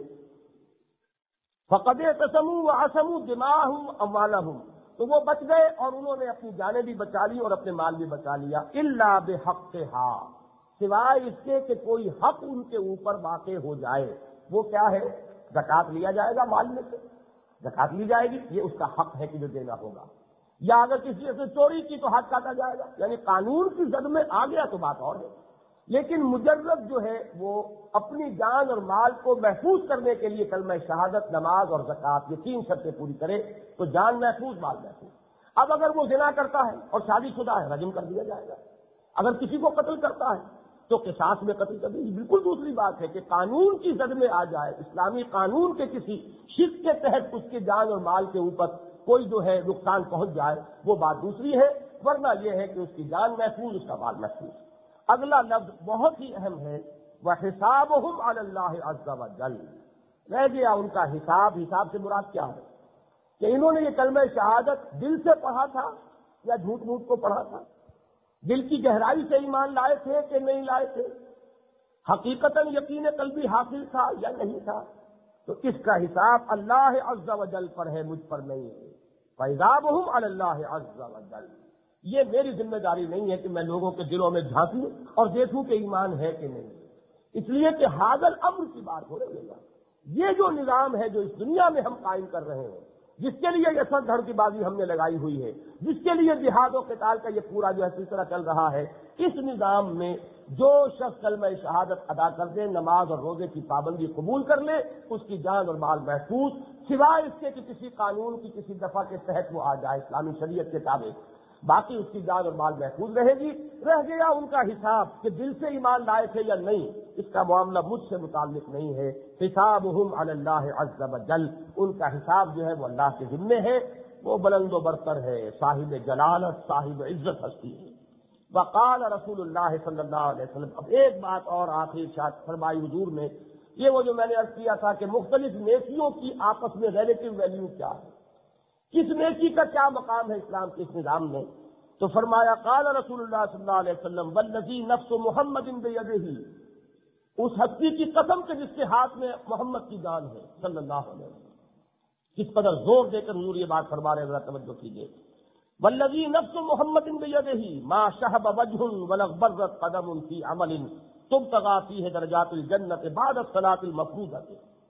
فقد اعتصموا وعصموا دماءهم اموالهم، تو وہ بچ گئے اور انہوں نے اپنی جانیں بھی بچا لی اور اپنے مال بھی بچا لیا، الا بحقھا، سوائے اس کے کہ کوئی حق ان کے اوپر واقع ہو جائے۔ وہ کیا ہے؟ زکوٰۃ لیا جائے گا، مال میں سے زکوٰۃ لی جائے گی، یہ اس کا حق ہے کہ جو دینا ہوگا، یا اگر کسی سے چوری کی تو ہاتھ کاٹا جائے گا، یعنی قانون کی زد میں آ گیا تو بات اور ہے۔ لیکن مجرد جو ہے وہ اپنی جان اور مال کو محفوظ کرنے کے لیے کلمہ شہادت، نماز اور زکوٰۃ، یہ تین شرطیں پوری کرے تو جان محفوظ، مال محفوظ۔ اب اگر وہ زنا کرتا ہے اور شادی شدہ ہے، رجم کر دیا جائے گا۔ اگر کسی کو قتل کرتا ہے تو قصاص میں قتل کر دیں۔ بالکل دوسری بات ہے کہ قانون کی زد میں آ جائے، اسلامی قانون کے کسی شق کے تحت اس کے جان اور مال کے اوپر کوئی جو ہے نقصان پہنچ جائے، وہ بات دوسری ہے، ورنہ یہ ہے کہ اس کی جان محفوظ، اس کا مال محفوظ۔ اگلا لفظ بہت ہی اہم ہے، وَحِسَابُهُمْ عَلَى اللَّهِ عَزَّ وَجَلَّ، رہ گیا ان کا حساب۔ حساب سے مراد کیا ہے؟ کہ انہوں نے یہ کلمہ شہادت دل سے پڑھا تھا یا جھوٹ موٹ کو پڑھا تھا؟ دل کی گہرائی سے ایمان لائے تھے کہ نہیں لائے تھے؟ حقیقتاً یقین قلبی حاصل تھا یا نہیں تھا؟ تو اس کا حساب اللہ عز و جل پر ہے، مجھ پر نہیں ہے۔ فَحِسَابُهُمْ عَلَى اللَّهِ عَزَّ وَجَلَّ، یہ میری ذمہ داری نہیں ہے کہ میں لوگوں کے دلوں میں جھانکوں اور دیکھوں کہ ایمان ہے کہ نہیں، اس لیے کہ حاضر امر کی بات ہو رہی ہے۔ یہ جو نظام ہے جو اس دنیا میں ہم قائم کر رہے ہیں، جس کے لیے یہ سر دھڑ کی بازی ہم نے لگائی ہوئی ہے، جس کے لیے جہاد و قتال کا یہ پورا جو ہے سلسلہ چل رہا ہے، اس نظام میں جو شخص کلمہ شہادت ادا کر دے، نماز اور روزے کی پابندی قبول کر لے، اس کی جان اور مال محفوظ، سوائے اس کے کہ کسی قانون کی کسی دفعہ کے تحت وہ آ جائے اسلامی شریعت کے تابع، باقی اس کی جان اور مال محفوظ رہے گی۔ رہ گیا ان کا حساب کہ دل سے ایمان لائے تھے یا نہیں، اس کا معاملہ مجھ سے متعلق نہیں ہے۔ حسابہم علی اللہ عز وجل، ان کا حساب جو ہے وہ اللہ کے ذمے ہے، وہ بلند و برتر ہے، صاحب جلالت، صاحب عزت ہستی ہے۔ وقال رسول اللہ صلی اللہ علیہ وسلم، اب ایک بات اور آخری ارشاد فرمائی حضور نے، یہ وہ جو میں نے عرض کیا تھا کہ مختلف نیکیوں کی آپس میں ریلیٹو ویلیو کیا ہے، کس نیکی کا کیا مقام ہے اسلام کے اس نظام میں، تو فرمایا قال رسول اللہ صلی اللہ علیہ وسلم والذی نفس محمد بیدہ، اس ہستی کی قسم کے جس کے ہاتھ میں محمد کی جان ہے صلی اللہ علیہ وسلم، کس قدر زور دے کر حضور یہ بات فرما رہے ہیں، ذرا توجہ کیجیے۔ والذی نفس محمد بیدہ ما شہب وجہ ولا اغبرت قدم فی عمل تبتغى فیہ درجات الجنت بعد الصلاۃ المفروضہ،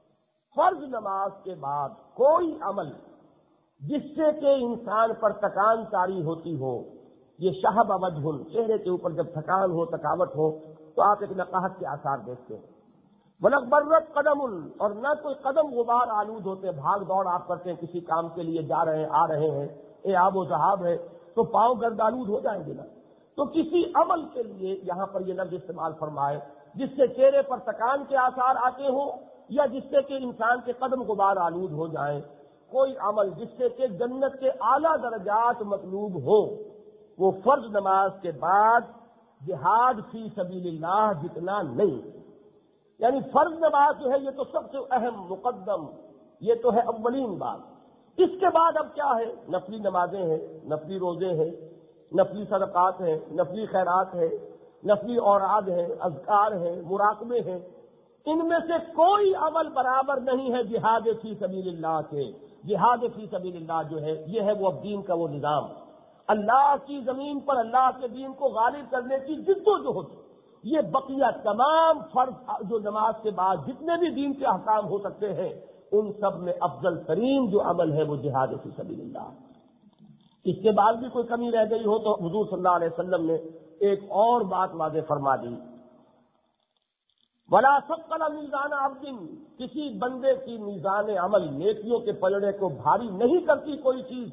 فرض نماز کے بعد کوئی عمل جس سے کہ انسان پر تکان طاری ہوتی ہو، یہ شہب وجہ، چہرے کے اوپر جب تھکان ہو، تھکاوٹ ہو تو آپ ایک نقاہت کے آثار دیکھتے ہیں، وَلَغْبَرَّتْ قَدَمٌ، اور نہ کوئی قدم غبار آلود ہوتے، بھاگ دوڑ آپ کرتے ہیں کسی کام کے لیے، جا رہے ہیں آ رہے ہیں، اے آب و ذہاب ہے تو پاؤں گرد آلود ہو جائیں گے نا۔ تو کسی عمل کے لیے یہاں پر یہ لفظ استعمال فرمائے جس سے چہرے پر تکان کے آثار آتے ہوں یا جس سے کہ انسان کے قدم غبار آلود ہو جائیں، کوئی عمل جس سے کہ جنت کے اعلیٰ درجات مطلوب ہو، وہ فرض نماز کے بعد جہاد فی سبیل اللہ جتنا نہیں۔ یعنی فرض نماز جو ہے یہ تو سب سے اہم مقدم، یہ تو ہے اولین بات۔ اس کے بعد اب کیا ہے؟ نفلی نمازیں ہیں، نفلی روزے ہیں، نفلی صدقات ہیں، نفلی خیرات ہیں، نفلی اوراد ہیں، اذکار ہیں، مراقبے ہیں، ان میں سے کوئی عمل برابر نہیں ہے جہاد فی سبیل اللہ کے۔ جہاد فی سبیل اللہ جو ہے یہ ہے وہ اب دین کا وہ نظام، اللہ کی زمین پر اللہ کے دین کو غالب کرنے کی جد و جہد، یہ بقیہ تمام فرض جو نماز کے بعد جتنے بھی دین کے احکام ہو سکتے ہیں ان سب میں افضل ترین جو عمل ہے وہ جہاد فی سبیل اللہ۔ اس کے بعد بھی کوئی کمی رہ گئی ہو تو حضور صلی اللہ علیہ وسلم نے ایک اور بات واضح فرما دی، وَلَا ثَقَّلَ مِيزَانَ عَبْدٍ، کسی بندے کی میزان عمل نیکیوں کے پلڑے کو بھاری نہیں کرتی کوئی چیز،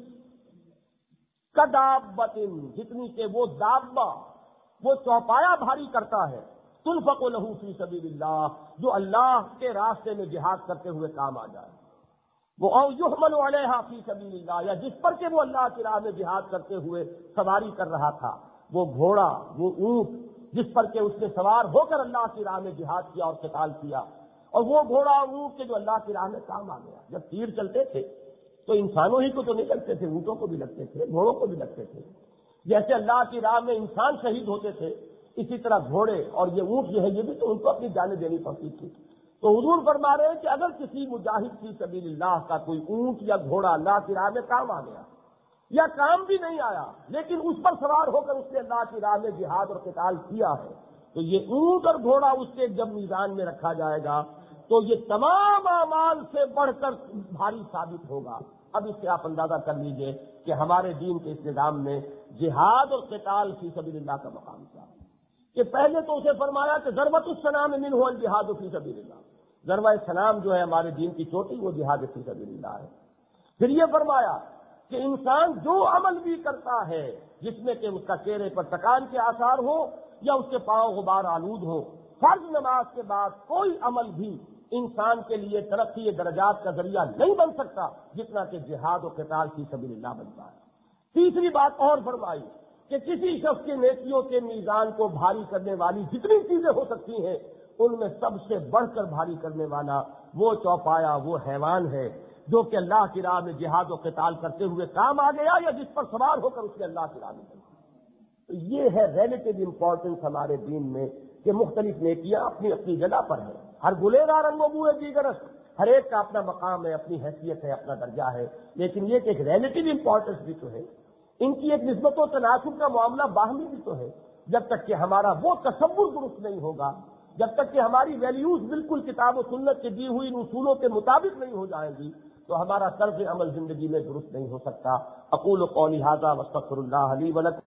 كَدَابَّةٍ، جتنی کہ وہ دابہ، وہ چوپایا بھاری کرتا ہے، تنفق لہ فی سبیل اللہ، جو اللہ کے راستے میں جہاد کرتے ہوئے کام آ جائے، وہ او یحمل علیہا فی سبیل اللہ، یا جس پر کہ وہ اللہ کی راہ میں جہاد کرتے ہوئے سواری کر رہا تھا، وہ گھوڑا، وہ اونٹ جس پر کہ اس نے سوار ہو کر اللہ کی راہ میں جہاد کیا اور قتال کیا، اور وہ گھوڑا اور اونٹ کے جو اللہ کی راہ میں کام آ گیا۔ جب تیر چلتے تھے تو انسانوں ہی کو تو نہیں لگتے تھے، اونٹوں کو بھی لگتے تھے، گھوڑوں کو بھی لگتے تھے، جیسے اللہ کی راہ میں انسان شہید ہوتے تھے اسی طرح گھوڑے اور یہ اونٹ جو ہے یہ بھی تو ان کو اپنی جانیں دینی پڑتی تھی۔ تو حضور فرما رہے ہیں کہ اگر کسی مجاہد فی سبیل اللہ کا کوئی اونٹ یا گھوڑا اللہ کی راہ میں کام آ گیا یا کام بھی نہیں آیا لیکن اس پر سوار ہو کر اس نے اللہ کی راہ میں جہاد اور قتال کیا ہے، تو یہ اونٹ اور گھوڑا اس کے جب میزان میں رکھا جائے گا تو یہ تمام اعمال سے بڑھ کر بھاری ثابت ہوگا۔ اب اس سے آپ اندازہ کر لیجئے کہ ہمارے دین کے اس نظام میں جہاد اور قتال فی سبیل اللہ کا مقام کیا ہے، کہ پہلے تو اسے فرمایا کہ ضربۃ السلام منہ الجہاد فی سبیل اللہ، ضربہ سلام جو ہے ہمارے دین کی چوٹی وہ جہاد فی سبیل اللہ ہے۔ پھر یہ فرمایا کہ انسان جو عمل بھی کرتا ہے جس میں کہ اس کا چہرے پر تکان کے آثار ہو یا اس کے پاؤں غبار آلود ہو، فرض نماز کے بعد کوئی عمل بھی انسان کے لیے ترقی درجات کا ذریعہ نہیں بن سکتا جتنا کہ جہاد و قتال فی سبیل اللہ بنتا ہے۔ تیسری بات اور فرمائی کہ کسی شخص کے نیکیوں کے میزان کو بھاری کرنے والی جتنی چیزیں ہو سکتی ہیں ان میں سب سے بڑھ کر بھاری کرنے والا وہ چوپایا، وہ حیوان ہے جو کہ اللہ کی راہ میں جہاد و قتال کرتے ہوئے کام آ گیا یا جس پر سوار ہو کر اس نے اللہ کی راہ میں چلا۔ تو یہ ہے ریلیٹیو امپورٹنس ہمارے دین میں کہ مختلف نیکیاں اپنی اپنی جگہ پر ہیں، ہر گلیرا رنگ و بو ہے دیگرس، ہر ایک کا اپنا مقام ہے، اپنی حیثیت ہے، اپنا درجہ ہے، لیکن یہ کہ ایک ریلیٹیو امپورٹنس بھی تو ہے، ان کی ایک نسبت و تناسب کا معاملہ باہمی بھی تو ہے۔ جب تک کہ ہمارا وہ تصور درست نہیں ہوگا، جب تک کہ ہماری ویلیوز بالکل کتاب و سنت کے دی ہوئی ان اصولوں کے مطابق نہیں ہو جائیں گی تو ہمارا طرز عمل زندگی میں درست نہیں ہو سکتا۔ اقول قولی ھذا واستغفر اللہ لی ولکم۔